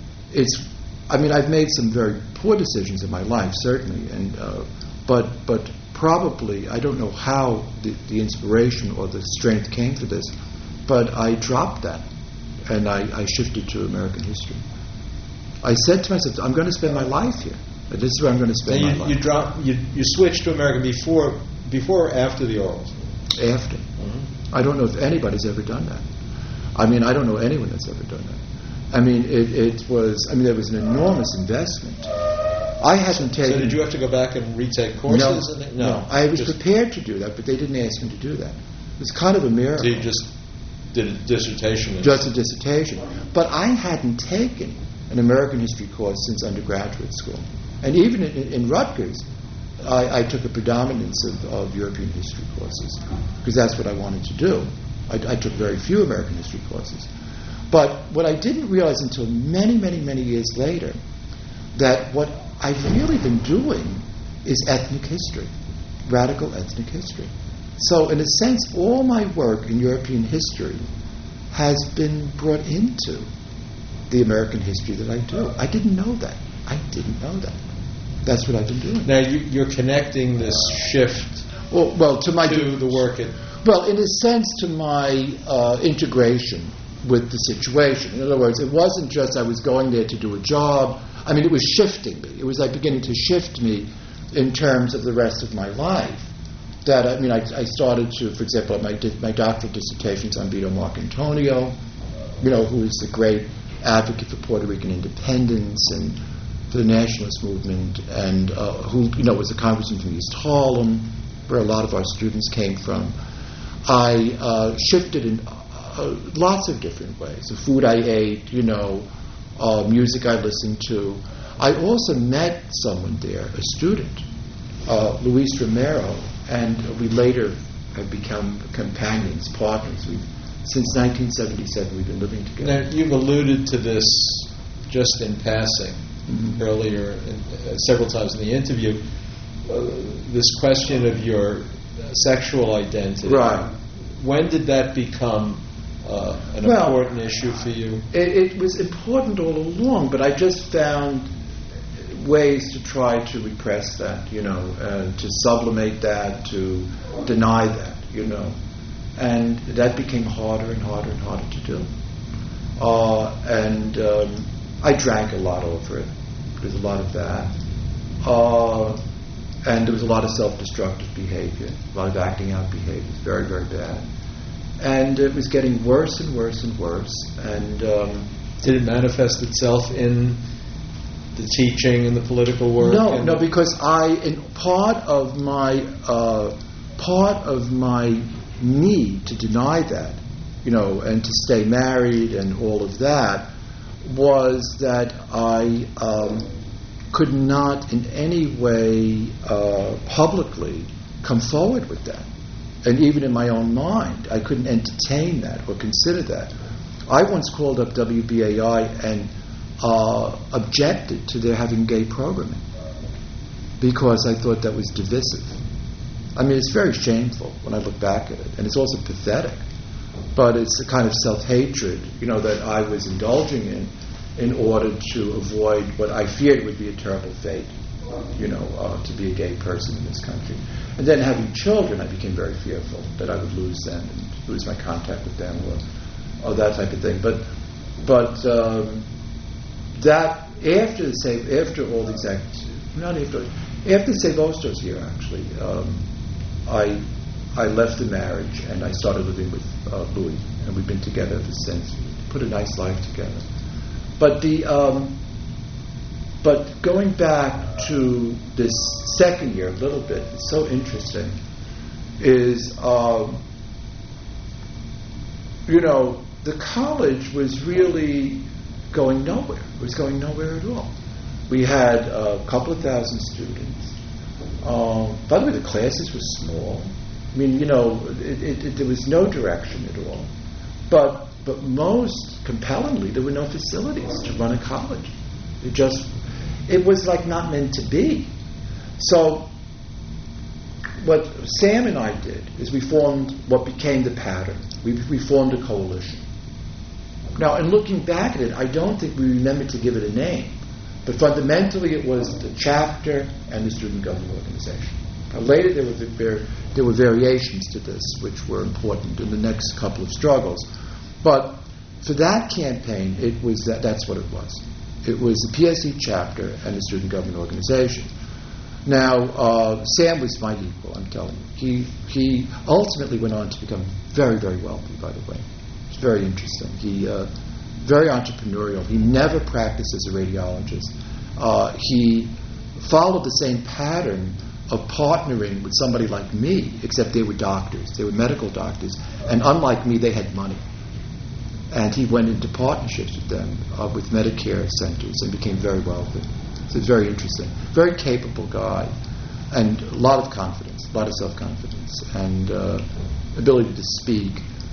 I've made some very poor decisions in my life, certainly, but probably, I don't know how the inspiration or the strength came for this, but I dropped that, and I shifted to American history. I said to myself, I'm going to spend my life here. This is where I'm going to spend my life. You switched to American before or after the orals? After. Mm-hmm. I don't know if anybody's ever done that. I don't know anyone that's ever done that. There was an enormous investment. I hadn't taken... So did you have to go back and retake courses? No. I was prepared to do that, but they didn't ask me to do that. It was kind of a miracle. So you just did a dissertation? Just a dissertation. But I hadn't taken an American history course since undergraduate school. And even in Rutgers, I took a predominance of European history courses, because that's what I wanted to do. I took very few American history courses. But what I didn't realize until many, many, many years later, that what I've really been doing is ethnic history, radical ethnic history. So in a sense, all my work in European history has been brought into the American history that I do. I didn't know that. That's what I've been doing. Now you're connecting this shift to the work at... Well, in a sense, to my integration with the situation. In other words, it wasn't just I was going there to do a job. It was shifting me. It was like beginning to shift me in terms of the rest of my life. That I started to, for example, my doctoral dissertations on Vito Marcantonio, who is the great advocate for Puerto Rican independence and for the nationalist movement, and who was a congressman from East Harlem, where a lot of our students came from. I shifted in lots of different ways. The food I ate, music I listened to. I also met someone there, a student, Luis Romero, and we later have become companions, partners. Since 1977, we've been living together. Now, you've alluded to this just in passing earlier, several times in the interview, this question of your sexual identity. Right. When did that become an important issue for you? It was important all along, but I just found ways to try to repress that, to sublimate that, to deny that, and that became harder and harder and harder to do. I drank a lot over it. There was a lot of that. And there was a lot of self-destructive behavior, a lot of acting out behavior. It was very, very bad. And it was getting worse and worse and worse. And did it manifest itself in the teaching and the political work? No, because part of my need to deny that, and to stay married and all of that, was that I could not in any way publicly come forward with that. And even in my own mind, I couldn't entertain that or consider that. I once called up WBAI and objected to their having gay programming because I thought that was divisive. I mean, it's very shameful when I look back at it, and it's also pathetic. But it's a kind of self-hatred, that I was indulging in order to avoid what I feared would be a terrible fate, to be a gay person in this country. And then having children, I became very fearful that I would lose them and lose my contact with them or that type of thing. But that after all these acts, after Save Ostos year, actually, I left the marriage and I started living with Louis, and we've been together ever since. We put a nice life together. But but going back to this second year a little bit, it's so interesting, is the college was really going nowhere. It was going nowhere at all. We had a couple of thousand students. By the way, the classes were small. I mean, there was no direction at all. But most compellingly, there were no facilities to run a college. It was like not meant to be. So what Sam and I did is we formed what became the pattern. We formed a coalition. Now, in looking back at it, I don't think we remembered to give it a name. But fundamentally, it was the chapter and the student government organization. Now, later, there were variations to this, which were important in the next couple of struggles. But for that campaign, it was that's what it was. It was the PSE chapter and the student government organization. Now, Sam was my equal, I'm telling you. He ultimately went on to become very, very wealthy, by the way. It's very interesting. He very entrepreneurial. He never practiced as a radiologist. He followed the same pattern of partnering with somebody like me, except they were doctors. They were medical doctors. And unlike me, they had money. And he went into partnerships with them, with Medicare centers, and became very wealthy. So it's very interesting. Very capable guy. And a lot of confidence, a lot of self-confidence, and ability to speak.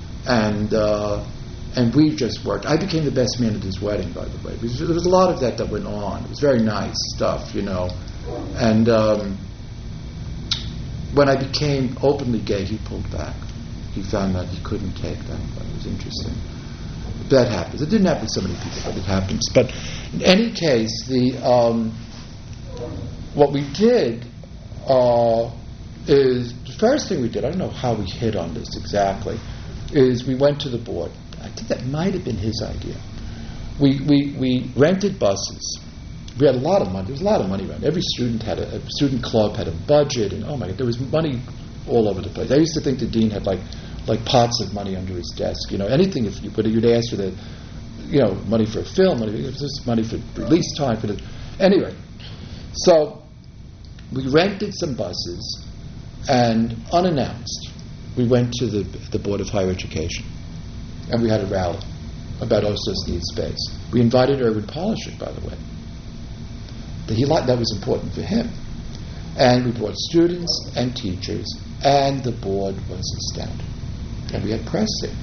And we just worked. I became the best man at his wedding, by the way. There was a lot of that went on. It was very nice stuff, And when I became openly gay, he pulled back. He found that he couldn't take that. It was interesting. That happens. It didn't happen to so many people, but it happens. But in any case, what we did is the first thing we did. I don't know how we hit on this exactly. Is we went to the board. I think that might have been his idea. We rented buses. We had a lot of money. There was a lot of money around. Every student had a student club had a budget, and oh my God, there was money all over the place. I used to think the dean had like pots of money under his desk. Anything you'd ask for the, money for a film, money for release time for the. Anyway, so we rented some buses, and unannounced, we went to the Board of Higher Education, and we had a rally about Ostos needs space. We invited Erwin Polishek, by the way. That was important for him. And we brought students and teachers, and the board was astounded. And we had press there.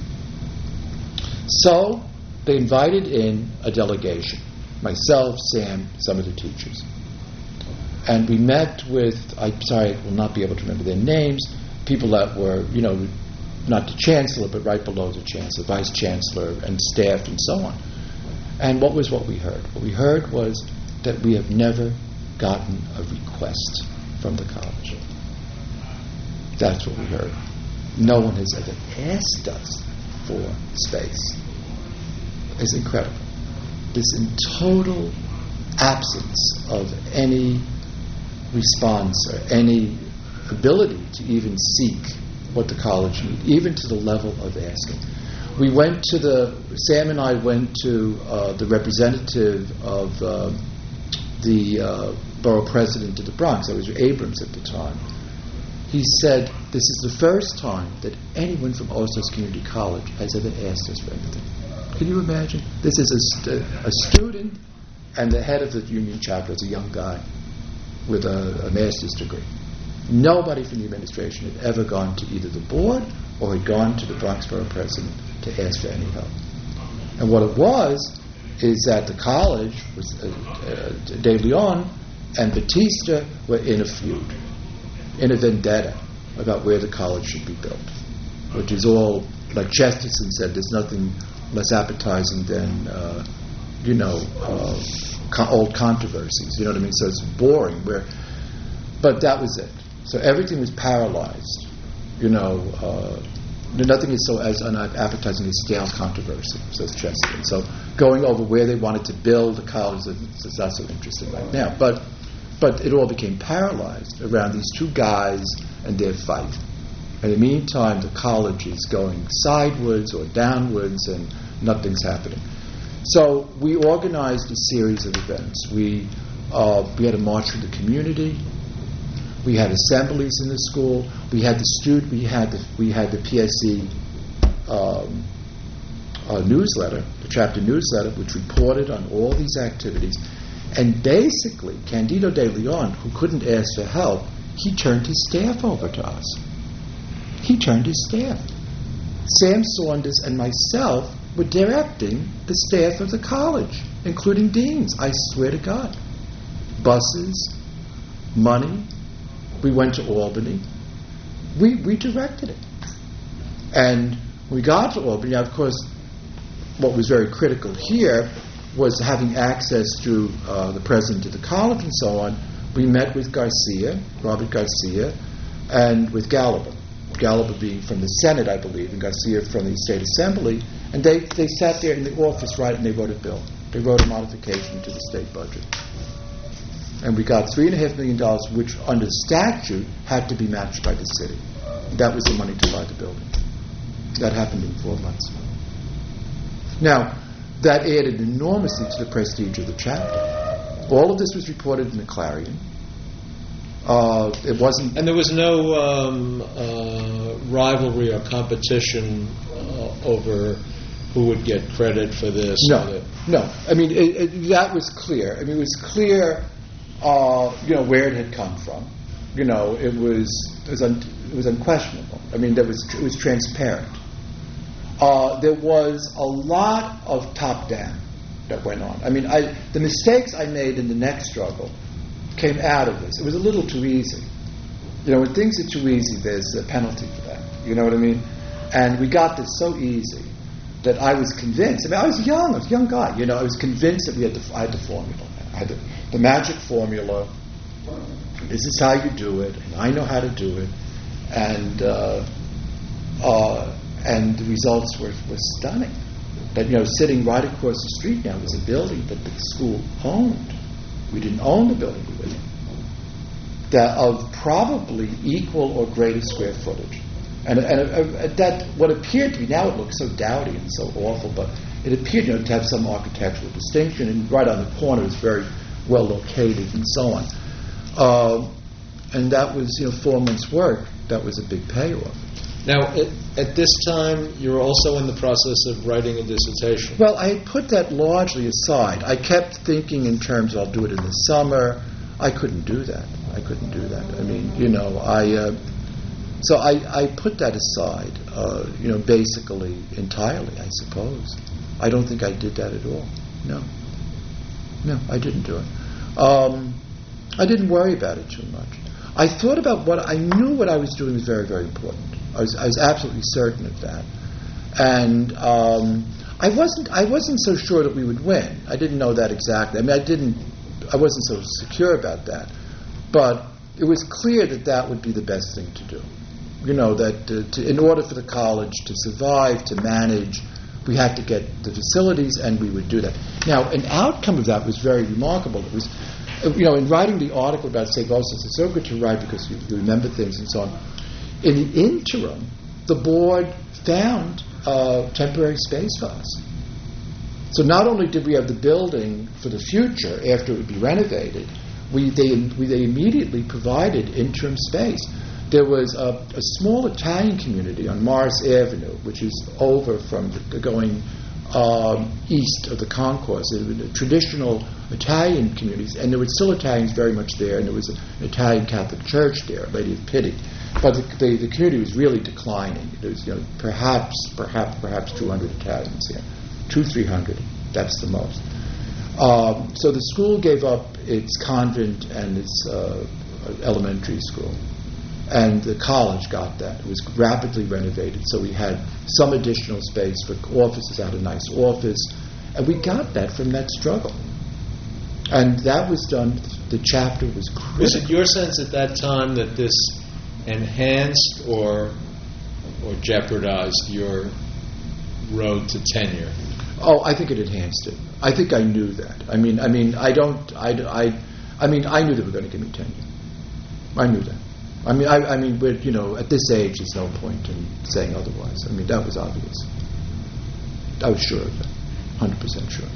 So they invited in a delegation, myself, Sam, some of the teachers. And we met with, I'm sorry, I will not be able to remember their names, people that were, not the chancellor, but right below the chancellor, vice chancellor, and staff, and so on. And what we heard? What we heard was that we have never gotten a request from the college. That's what we heard. No one has ever asked us for space. It's incredible. this in total absence of any response or any ability to even seek what the college needed, even to the level of asking. Sam and I went to the representative of the borough president of the Bronx. That was Abrams at the time. He said, this is the first time that anyone from Ostos Community College has ever asked us for anything. Can you imagine? This is a student, and the head of the union chapter is a young guy with a master's degree. Nobody from the administration had ever gone to either the board or had gone to the Bronx Borough President to ask for any help. And what it was is that the college, De Leon and Batista were in a feud, in a vendetta about where the college should be built, which is all, like Chesterton said, there's nothing less appetizing than, old controversies, you know what I mean? So it's boring. But that was it. So everything was paralyzed. Nothing is so as unappetizing as stale controversy, says Chesterton. So going over where they wanted to build the college is not so interesting right now. But it all became paralyzed around these two guys and their fight. In the meantime, the college is going sideways or downwards, and nothing's happening. So we organized a series of events. We had a march for the community. We had assemblies in the school. We had the PSE newsletter, the chapter newsletter, which reported on all these activities. And basically, Candido De Leon, who couldn't ask for help, he turned his staff over to us. He turned his staff. Sam Saunders and myself were directing the staff of the college, including deans. I swear to God. Buses, money. We went to Albany. We directed it. And we got to Albany. Now, of course, what was very critical here was having access to the president of the college and so on. We met with Robert Garcia, and with Gallagher being from the Senate, I believe, and Garcia from the State Assembly. And they sat there in the office, right, and they wrote a bill. They wrote a modification to the state budget. And we got $3.5 million, which under statute had to be matched by the city. That was the money to buy the building. That happened in 4 months. Now, that added enormously to the prestige of the chapter. All of this was reported in the Clarion. It wasn't... And there was no rivalry or competition over who would get credit for this? No. I mean, that was clear. I mean, it was clear... where it had come from. It was unquestionable. I mean, it was transparent. There was a lot of top-down that went on. I mean, the mistakes I made in the next struggle came out of this. It was a little too easy. When things are too easy, there's a penalty for that. You know what I mean? And we got this so easy that I was convinced. I mean, I was a young guy. I was convinced that I had the formula. I had the magic formula. This is how you do it, and I know how to do it, and the results were stunning. That sitting right across the street now was a building that the school owned. We didn't own the building we were in. That of probably equal or greater square footage, and that what appeared to be, now it looks so dowdy and so awful, but it appeared to have some architectural distinction, and right on the corner it was very well located and so on. And that was 4 months' work. That was a big payoff. Now, at this time, you were also in the process of writing a dissertation. Well, I had put that largely aside. I kept thinking in terms, I'll do it in the summer. I couldn't do that. I mean, so I put that aside, basically entirely, I suppose. I don't think I did that at all. No, I didn't do it. I didn't worry about it too much. I thought about I knew what I was doing was very, very important. I was absolutely certain of that. And I wasn't so sure that we would win. I didn't know that exactly. I mean, I wasn't so secure about that. But it was clear that would be the best thing to do. That in order for the college to survive, to manage, We had to get the facilities, and we would do that. Now, an outcome of that was very remarkable. It was, in writing the article about St. Ostos, it's so good to write because you remember things and so on. In the interim, the board found temporary space for us. So not only did we have the building for the future after it would be renovated, they immediately provided interim space. There was a small Italian community on Morris Avenue, which is over from going east of the concourse. There were traditional Italian communities, and there were still Italians very much there, and there was an Italian Catholic church there, Lady of Pity. But the community was really declining. There was perhaps 200 Italians here, 200-300. That's the most. So the school gave up its convent and its elementary school, and the college got that. It was rapidly renovated, so we had some additional space for offices. I had a nice office, and we got that from that struggle. And that was done. The chapter was critical. Was it your sense at that time that this enhanced or jeopardized your road to tenure? Oh, I think it enhanced it. I think I knew that. I knew they were going to give me tenure. I knew that. We're, at this age, there's no point in saying otherwise. That was obvious. I was sure of that, 100% sure.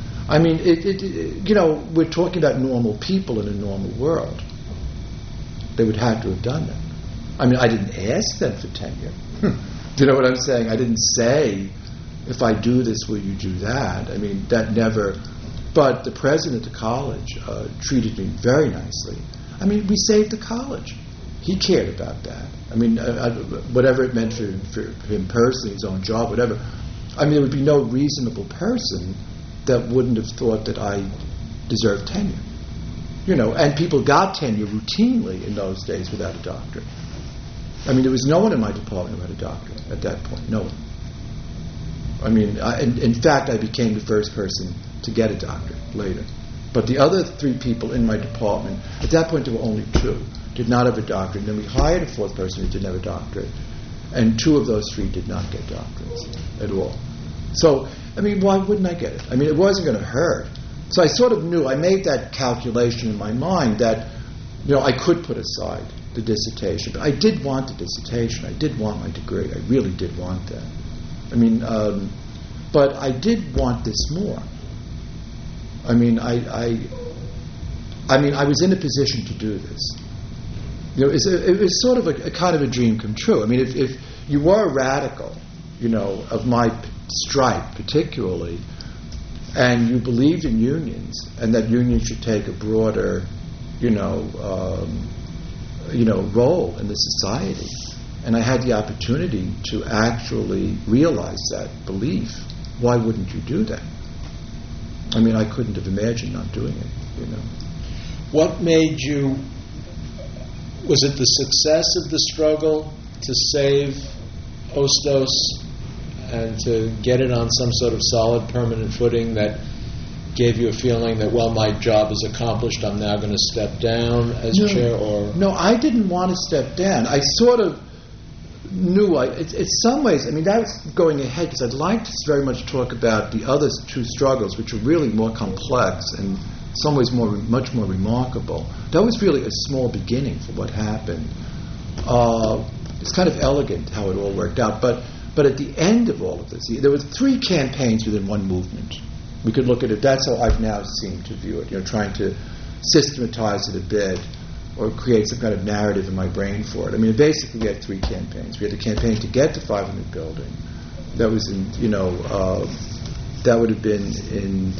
We're talking about normal people in a normal world. They would have to have done that. I didn't ask them for tenure. Do you know what I'm saying? I didn't say, if I do this, will you do that? That never. But the president of the college treated me very nicely. We saved the college. He cared about that. Whatever it meant for him personally, his own job, whatever. There would be no reasonable person that wouldn't have thought that I deserved tenure. And people got tenure routinely in those days without a doctorate. There was no one in my department who had a doctorate at that point. No one. In fact, I became the first person to get a doctorate later. But the other 3 people in my department, at that point there were only 2, did not have a doctorate. And then we hired a 4th person who didn't have a doctorate. And 2 of those 3 did not get doctorates at all. So, why wouldn't I get it? It wasn't going to hurt. So I sort of knew, I made that calculation in my mind that, I could put aside the dissertation. But I did want the dissertation. I did want my degree. I really did want that. But I did want this more. I was in a position to do this. It was sort of a kind of a dream come true. If you were a radical, of my stripe particularly, and you believed in unions, and that unions should take a broader, role in the society, and I had the opportunity to actually realize that belief, why wouldn't you do that? I couldn't have imagined not doing it, What made you... Was it the success of the struggle to save Ostos and to get it on some sort of solid, permanent footing that gave you a feeling that, well, my job is accomplished, I'm now going to step down as chair? Or no, I didn't want to step down. I sort of knew, in some ways, that was going ahead because I'd like to very much talk about the other 2 struggles, which are really more complex and in some ways much more remarkable. That was really a small beginning for what happened. It's kind of elegant how it all worked out, but at the end of all of this, there were 3 campaigns within one movement. We could look at it. That's how I've now seemed to view it. Trying to systematize it a bit, or create some kind of narrative in my brain for it. Basically we had 3 campaigns. We had the campaign to get to 500 building. That was in, that would have been in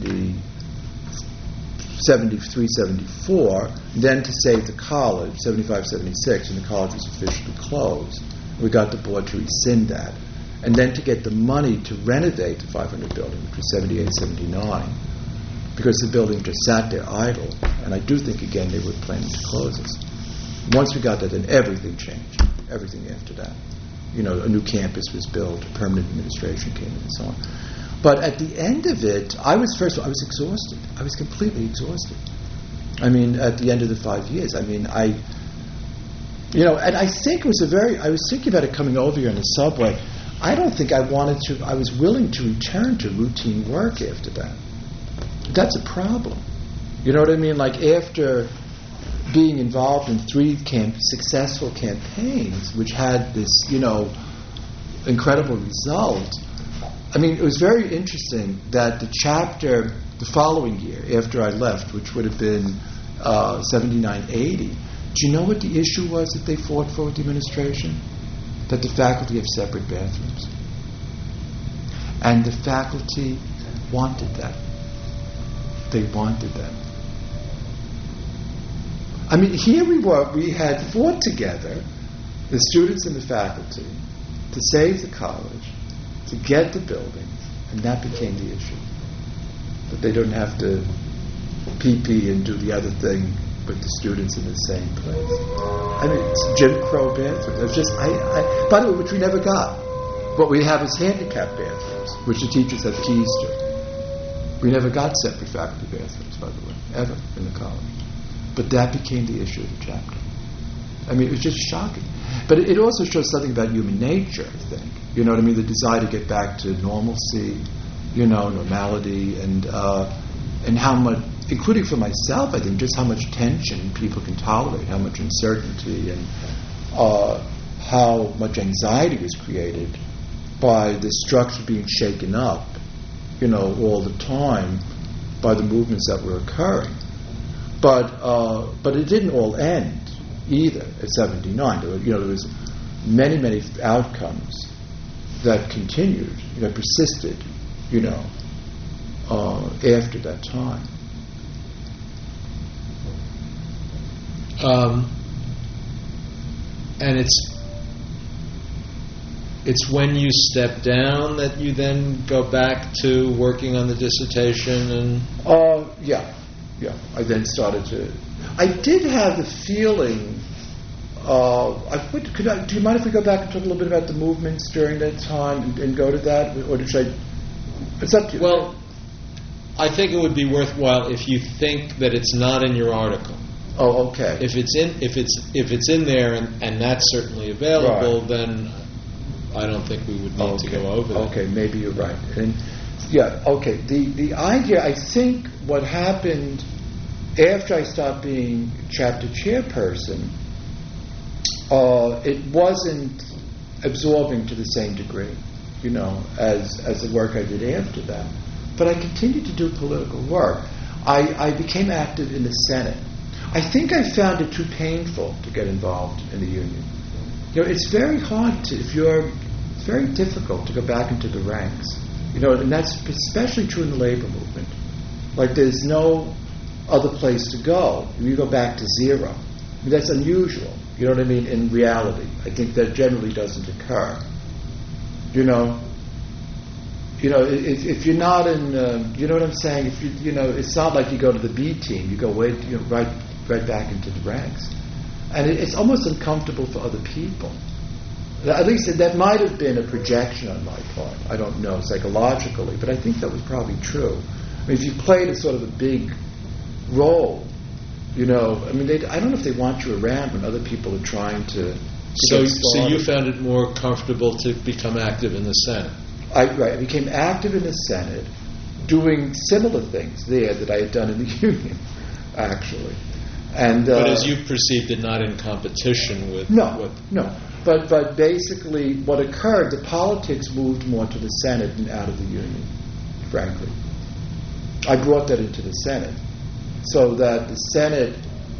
73, 74. Then to save the college, 75, 76, and the college was officially closed. We got the board to rescind that. And then to get the money to renovate the 500 building, which was 78, 79. Because the building just sat there idle, and I do think, again, they were planning to close us. Once we got that, then everything changed. Everything after that. A new campus was built, a permanent administration came in, and so on. But at the end of it, I was exhausted. I was completely exhausted. At the end of the 5 years, and I think it was I was thinking about it coming over here on the subway. I don't think I was willing to return to routine work after that. That's a problem. You know what I mean? Like after being involved in 3 successful campaigns, which had this, incredible result. I mean, it was very interesting that the chapter the following year, after I left, which would have been 79-80, do you know what the issue was that they fought for with the administration? That the faculty have separate bathrooms. And the faculty wanted that. They wanted that. I mean, here we had fought together, the students and the faculty, to save the college, to get the buildings, and that became the issue. That they don't have to pee and do the other thing with the students in the same place. I mean, it's Jim Crow bathrooms. It was just, by the way, which we never got. What we have is handicapped bathrooms, which the teachers have keys to. We never got separate faculty bathrooms, by the way, ever in the college. But that became the issue of the chapter. I mean, it was just shocking. But it also shows something about human nature, I think. You know what I mean? The desire to get back to normalcy, normality, and how much, including for myself, I think, just how much tension people can tolerate, how much uncertainty, and how much anxiety was created by the structure being shaken up, all the time by the movements that were occurring. But it didn't all end either at 79. There was many outcomes that continued, persisted, after that time. And it's when you step down that you then go back to working on the dissertation and. Yeah. I then started to. I did have the feeling. Do you mind if we go back and talk a little bit about the movements during that time and go to that, or should I? It's up to you. Well, I think it would be worthwhile if you think that it's not in your article. Oh, okay. If it's in there and that's certainly available, right, then I don't think we would need to go over that. Okay, maybe you're right. And okay. The idea, I think, what happened after I stopped being chapter chairperson, it wasn't absorbing to the same degree, as the work I did after that. But I continued to do political work. I became active in the Senate. I think I found it too painful to get involved in the union. It's very hard it's very difficult to go back into the ranks. And that's especially true in the labor movement. Like there's no other place to go. You go back to zero. I mean, that's unusual. You know what I mean? In reality, I think that generally doesn't occur. If you're not in, you know what I'm saying? If it's not like you go to the B team. You go right back into the ranks, and it's almost uncomfortable for other people. At least that might have been a projection on my part. I don't know psychologically, but I think that was probably true. I mean, if you played a sort of a big role, I don't know if they want you around when other people are trying to. So you found it more comfortable to become active in the Senate. I became active in the Senate, doing similar things there that I had done in the Union, actually. And but as you perceived it, not in competition with. No. But basically, what occurred, the politics moved more to the Senate than out of the Union, frankly. I brought that into the Senate, so that the Senate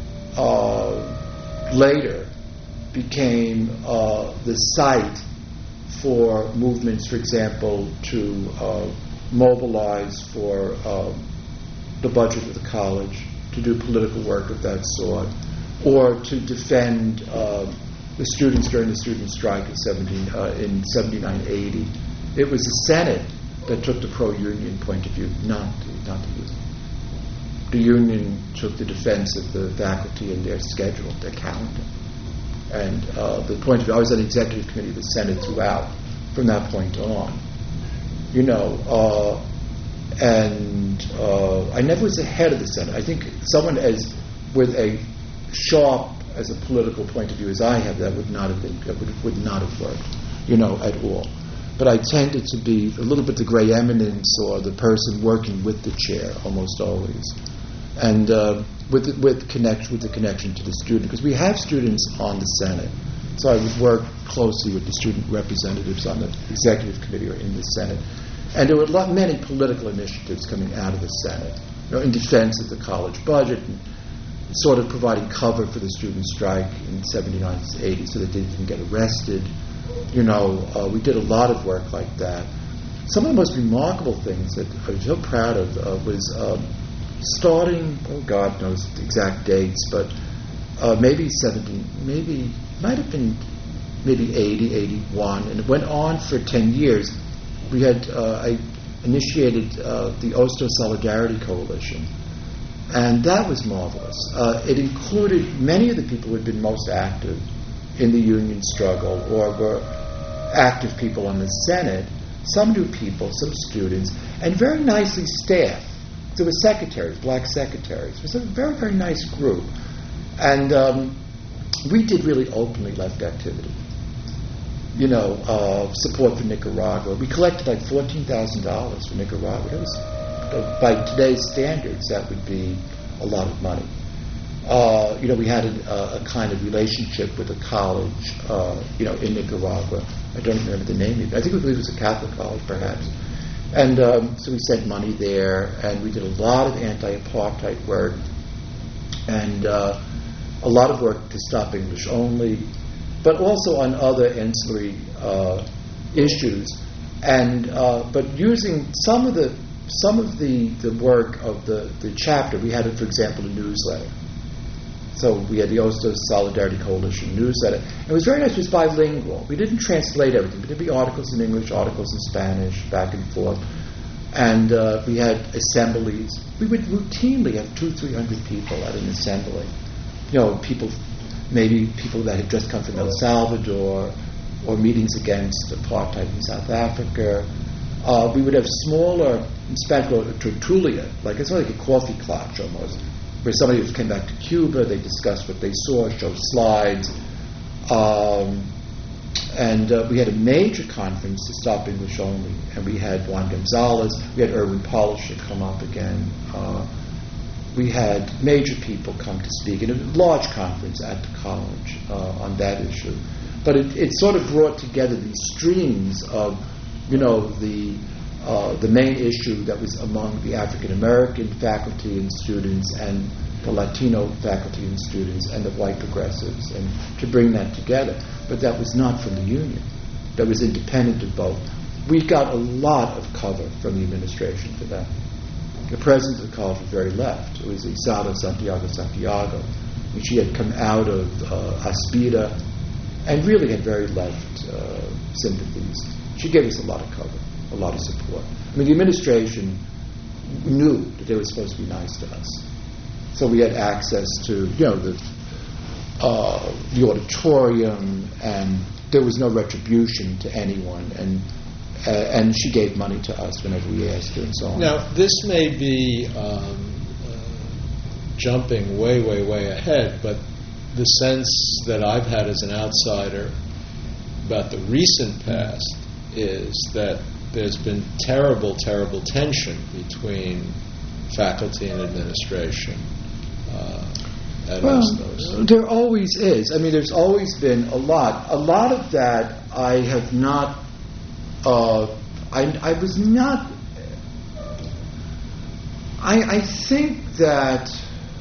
later became the site for movements, for example, to mobilize for the budget of the college, to do political work of that sort, or to defend the students during the student strike in 79-80. It was the Senate that took the pro-union point of view, not the union. The union took the defense of the faculty and their schedule, their calendar. And the point of view, I was on the executive committee of the Senate throughout, from that point on. I never was the head of the Senate. I think someone with a sharp as a political point of view as I have, that would not have worked, at all. but I tended to be a little bit the gray eminence or the person working with the chair almost always, and with the connection to the student, because we have students on the Senate. So I would work closely with the student representatives on the executive committee or in the Senate, and there were many political initiatives coming out of the Senate, in defense of the college budget, and sort of providing cover for the student strike in 79, 80, so that they didn't get arrested. We did a lot of work like that. Some of the most remarkable things that I'm so proud of was starting, God knows the exact dates, but maybe 70, might have been maybe 80, 81, and it went on for 10 years. We had, I initiated the Oslo Solidarity Coalition, and that was marvelous. It included many of the people who had been most active in the union struggle or were active people on the Senate, some new people, some students, and very nicely staffed. There were secretaries, black secretaries. It was a very, very nice group. And we did really openly left activity. Support for Nicaragua. We collected like $14,000 for Nicaragua. It was, by today's standards, that would be a lot of money. We had a kind of relationship with a college, in Nicaragua. I don't remember the name of it. I think it was a Catholic college, perhaps. And so we sent money there, and we did a lot of anti-apartheid work, and a lot of work to stop English only, but also on other ancillary issues. And but using some of the work of the chapter, we had, for example, a newsletter. So we had the Oslo Solidarity Coalition newsletter. It was very nice. It was bilingual. We didn't translate everything, but there'd be articles in English, articles in Spanish, back and forth. And we had assemblies. We would routinely have 200-300 people at an assembly. People that had just come from El Salvador, or meetings against apartheid in South Africa. We would have smaller, in Spanish, tertulia, it's like a coffee clutch almost, where somebody who came back to Cuba, they discussed what they saw, show slides. And we had a major conference to stop English only, and we had Juan Gonzalez, we had Erwin Polisher come up again. We had major people come to speak in a large conference at the college on that issue. But it sort of brought together these streams of, the main issue that was among the African American faculty and students and the Latino faculty and students and the white progressives, and to bring that together. But that was not from the union. That was independent of both. We got a lot of cover from the administration for that. The president of the college was very left. It was Isabel Santiago. And she had come out of Aspira and really had very left sympathies. She gave us a lot of cover, a lot of support. The administration knew that they were supposed to be nice to us. So we had access to, the auditorium, and there was no retribution to anyone. And she gave money to us whenever we asked her, and so on. Now, this may be jumping way, way, way ahead, but the sense that I've had as an outsider about the recent past is that there's been terrible, terrible tension between faculty and administration. There always is. There's always been a lot. A lot of that I have not. I was not. I think that.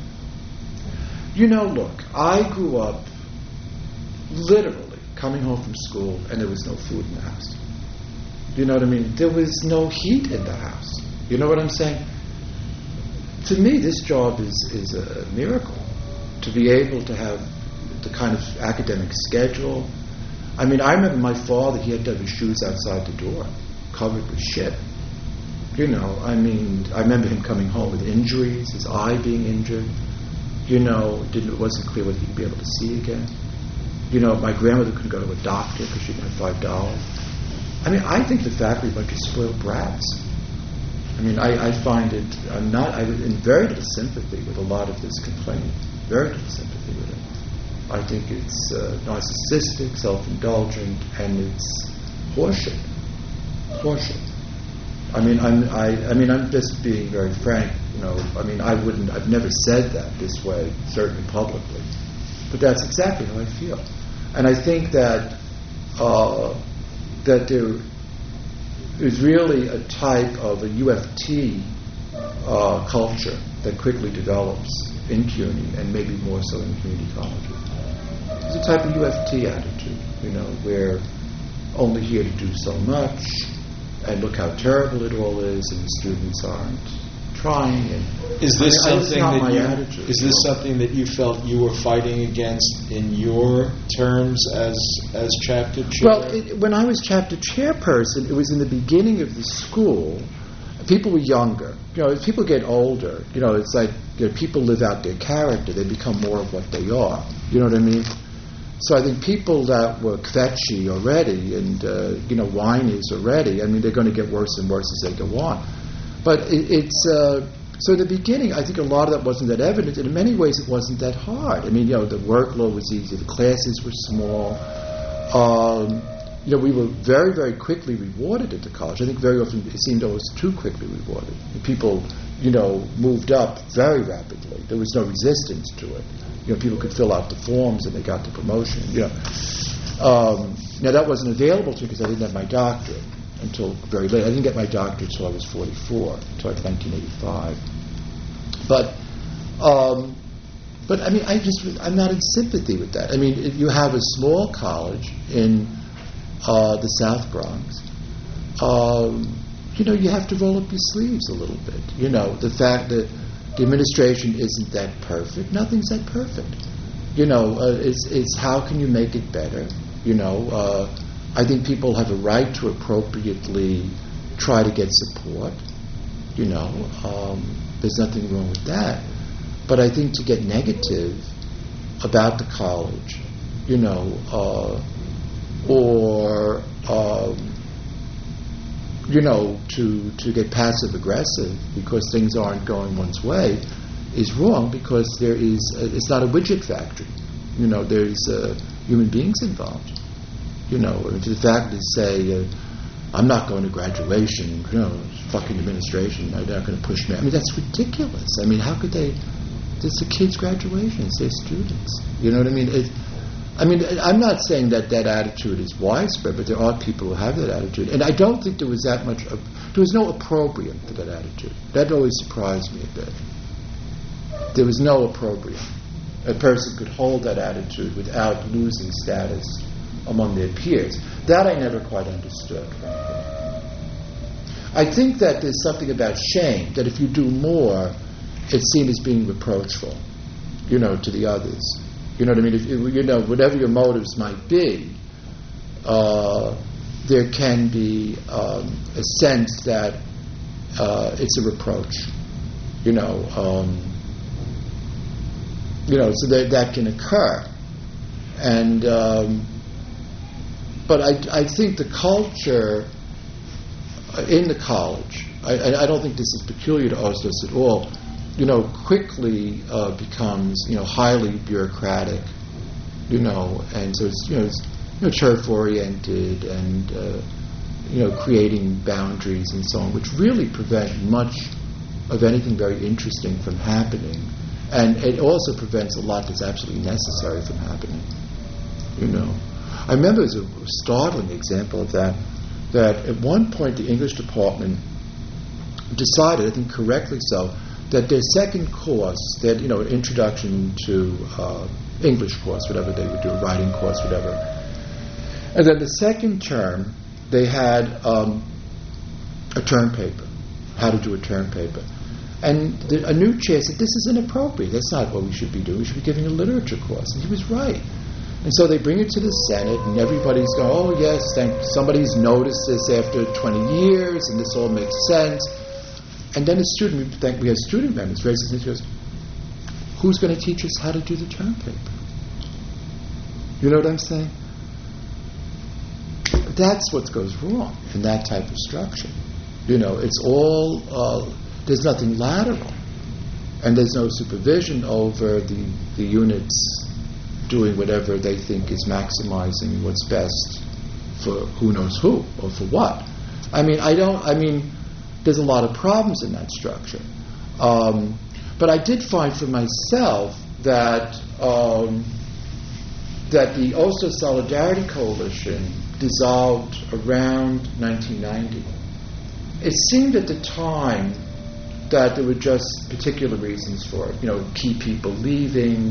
Look, I grew up literally coming home from school, and there was no food in the house. You know what I mean? There was no heat in the house. You know what I'm saying? To me, this job is a miracle. To be able to have the kind of academic schedule. I remember my father, he had to have his shoes outside the door, covered with shit. I remember him coming home with injuries, his eye being injured. It wasn't clear whether he'd be able to see again. My grandmother couldn't go to a doctor because she didn't have $5. I think the faculty are a bunch of spoiled brats. I find it, I'm in very little sympathy with a lot of this complaining. Very little sympathy with it. I think it's narcissistic, self-indulgent, and it's horseshit. partial. I mean, I'm just being very frank. I've never said that this way, certainly publicly, but that's exactly how I feel. And I think that that there is really a type of a UFT culture that quickly develops in CUNY and maybe more so in community colleges. It's a type of UFT attitude, we're only here to do so much, and look how terrible it all is, and the students aren't trying. And is this something that you felt you were fighting against in your terms as chapter chair? Well, when I was chapter chairperson, it was in the beginning of the school. People were younger. As people get older, it's like people live out their character. They become more of what they are. You know what I mean? So I think people that were kvetchy already and whinies already, they're going to get worse and worse as they go on. But so in the beginning, I think a lot of that wasn't that evident, and in many ways it wasn't that hard. The workload was easy, the classes were small. We were very, very quickly rewarded at the college. I think very often it seemed almost too quickly rewarded. People, moved up very rapidly. There was no resistance to it. People could fill out the forms and they got the promotion. Now that wasn't available to me because I didn't have my doctorate until very late. I didn't get my doctorate until I was 44, until 1985. But I'm not in sympathy with that. If you have a small college in the South Bronx, you have to roll up your sleeves a little bit. The fact that the administration isn't that perfect. Nothing's that perfect. It's how can you make it better? I think people have a right to appropriately try to get support. There's nothing wrong with that. But I think to get negative about the college, or to get passive aggressive because things aren't going one's way is wrong, because it's not a widget factory. There's human beings involved. If the faculty say, I'm not going to graduation, fucking administration, they're not going to push me. That's ridiculous. How could they? It's a kid's graduation, it's their students. You know what I mean? I'm not saying that attitude is widespread, but there are people who have that attitude. And I don't think there was that much, there was no opprobrium to that attitude. That always surprised me a bit. There was no opprobrium. A person could hold that attitude without losing status among their peers. That I never quite understood, frankly. I think that there's something about shame, that if you do more, it's seen as being reproachful, to the others. You know what I mean? If, whatever your motives might be, there can be a sense that it's a reproach. So that can occur. And but I think the culture in the college, I don't think this is peculiar to Oslos at all, quickly becomes, highly bureaucratic, and so it's, turf-oriented and, creating boundaries and so on, which really prevent much of anything very interesting from happening. And it also prevents a lot that's absolutely necessary from happening, I remember as a startling example of that at one point the English department decided, I think correctly so, that their second course, that introduction to English course, whatever they would do, writing course, whatever, and then the second term they had a term paper, how to do a term paper, and a new chair said, this is inappropriate, that's not what we should be doing, we should be giving a literature course, and he was right. And so they bring it to the Senate, and everybody's going, oh yes, somebody's noticed this after 20 years, and this all makes sense. And then a student, we have student members, raises his hand, goes, who's going to teach us how to do the term paper? You know what I'm saying? That's what goes wrong in that type of structure. It's all, there's nothing lateral. And there's no supervision over the units doing whatever they think is maximizing what's best for who knows who, or for what. there's a lot of problems in that structure. But I did find for myself that the Oslo Solidarity Coalition dissolved around 1990. It seemed at the time that there were just particular reasons for it. Key people leaving.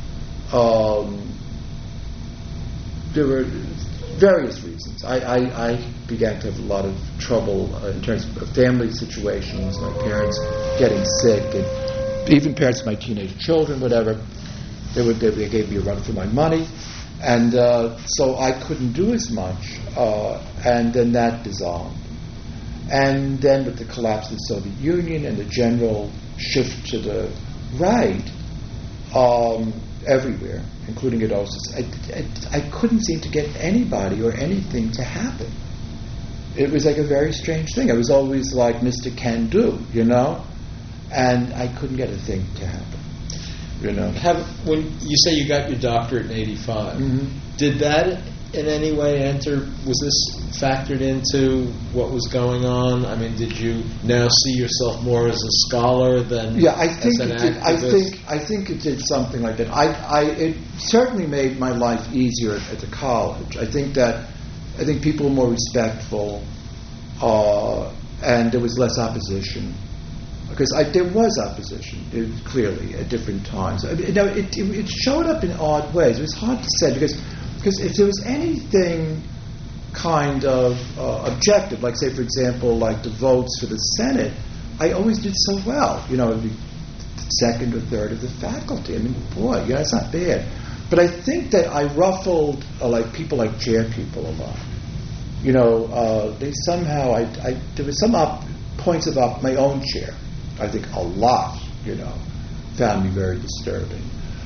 There were various reasons. I began to have a lot of trouble in terms of family situations, my parents getting sick, and even parents of my teenage children, whatever. They gave me a run for my money, and so I couldn't do as much, and then that dissolved. And then with the collapse of the Soviet Union and the general shift to the right, everywhere, including at OSIS, I couldn't seem to get anybody or anything to happen. It was like a very strange thing. I was always like Mr. Can Do, and I couldn't get a thing to happen. When you say you got your doctorate in 85, did that in any way was this factored into what was going on? Did you now see yourself more as a scholar than as an activist? I think it did something like that. It certainly made my life easier at the college. I think people were more respectful, and there was less opposition. Because there was opposition, clearly, at different times. It showed up in odd ways. It was hard to say, because if there was anything kind of objective, like, say, for example, like the votes for the Senate, I always did so well. It'd be second or third of the faculty. It's not bad. But I think that I ruffled people like chair people a lot. They somehow, there was some points about my own chair. I think a lot, found me very disturbing.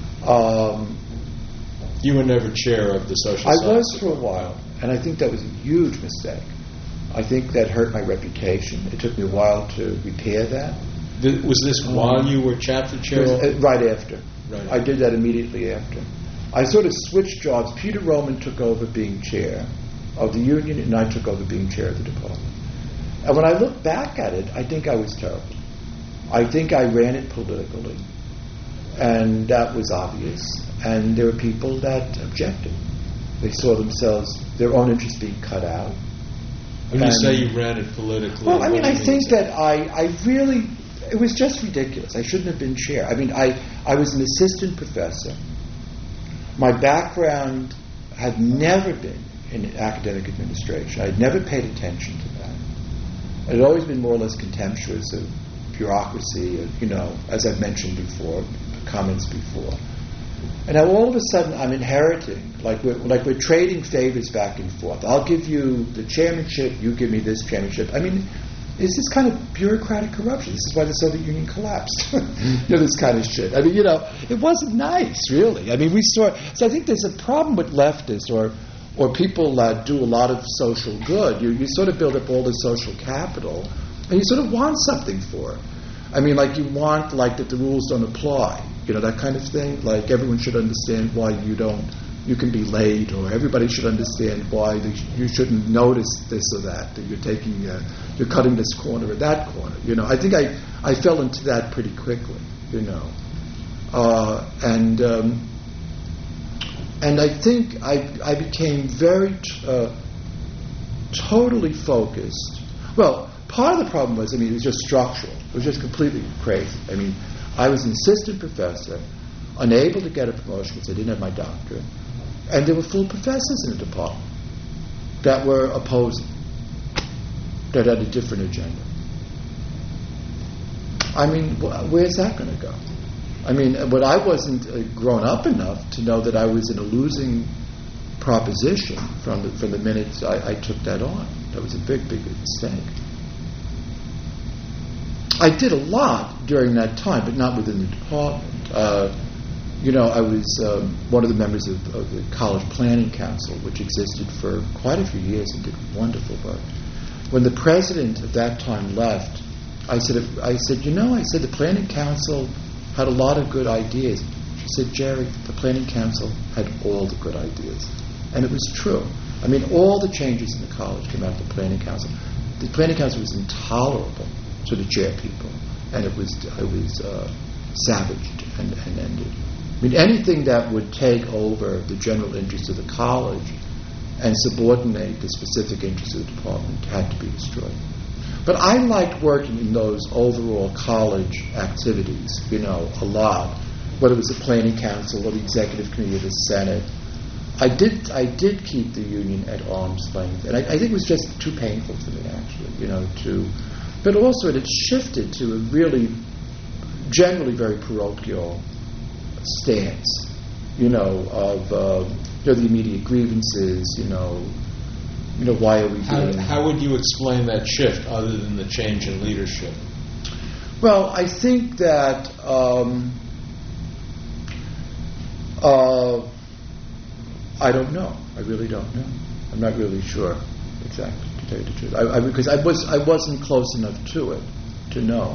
You were never chair of the social science. I was for a while, and I think that was a huge mistake. I think that hurt my reputation. It took me a while to repair that. Was this while you were chapter chair? Right after. I did that immediately after. I sort of switched jobs. Peter Roman took over being chair of the union, and I took over being chair of the department. And when I look back at it, I think I was terrible. I think I ran it politically, and that was obvious. And there were people that objected. They saw their own interests being cut out. When you say you ran it politically, well, I think that I really, it was just ridiculous. I shouldn't have been chair. I was an assistant professor. My background had never been in academic administration. I had never paid attention to that. I had always been more or less contemptuous of bureaucracy, as I've mentioned before, comments before. And now all of a sudden I'm inheriting, like we're trading favors back and forth. I'll give you the chairmanship, you give me this chairmanship. It's this kind of bureaucratic corruption. This is why the Soviet Union collapsed. This kind of shit. It wasn't nice, really. So I think there's a problem with leftists or people that do a lot of social good. You sort of build up all this social capital, and you sort of want something for it. You want, that the rules don't apply. That kind of thing. Like, everyone should understand why you can be late, or everybody should understand why you shouldn't notice this or that you're cutting this corner or that corner. I think I fell into that pretty quickly, and I think I became very totally focused. Well, part of the problem was, it was just structural. It was just completely crazy. I was an assistant professor, unable to get a promotion because I didn't have my doctorate, and there were full professors in the department that were opposing, that had a different agenda. Where's that going to go? But I wasn't grown up enough to know that I was in a losing proposition from the minute I took that on. That was a big, big mistake. I did a lot during that time, but not within the department. I was one of the members of the College Planning Council, which existed for quite a few years and did wonderful work. When the president at that time left, I said, the Planning Council had a lot of good ideas. She said, Jerry, the Planning Council had all the good ideas. And it was true. All the changes in the college came out of the Planning Council. the planning council was intolerable to the chair people, and it was savaged and ended. I mean, anything that would take over the general interests of the college and subordinate the specific interests of the department had to be destroyed. But I liked working in those overall college activities, a lot, whether it was the planning council or the executive committee of the Senate. I did keep the union at arm's length, and I think it was just too painful for me, actually, but also it had shifted to a really generally very parochial stance, of the immediate grievances, why are we doing... How would you explain that shift other than the change in leadership? Well, I think that I don't know. I really don't know. I'm not really sure exactly, to tell you the truth. Because I wasn't close enough to it to know.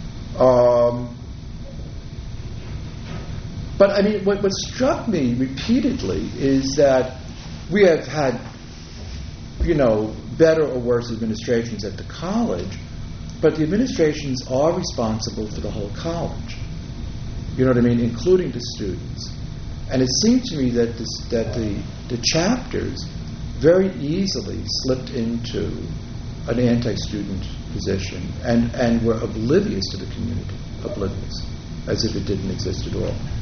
But I mean, what struck me repeatedly is that we have had, better or worse administrations at the college, but the administrations are responsible for the whole college. You know what I mean, including the students. And it seemed to me that the chapters very easily slipped into an anti-student position and were oblivious to the community, as if it didn't exist at all.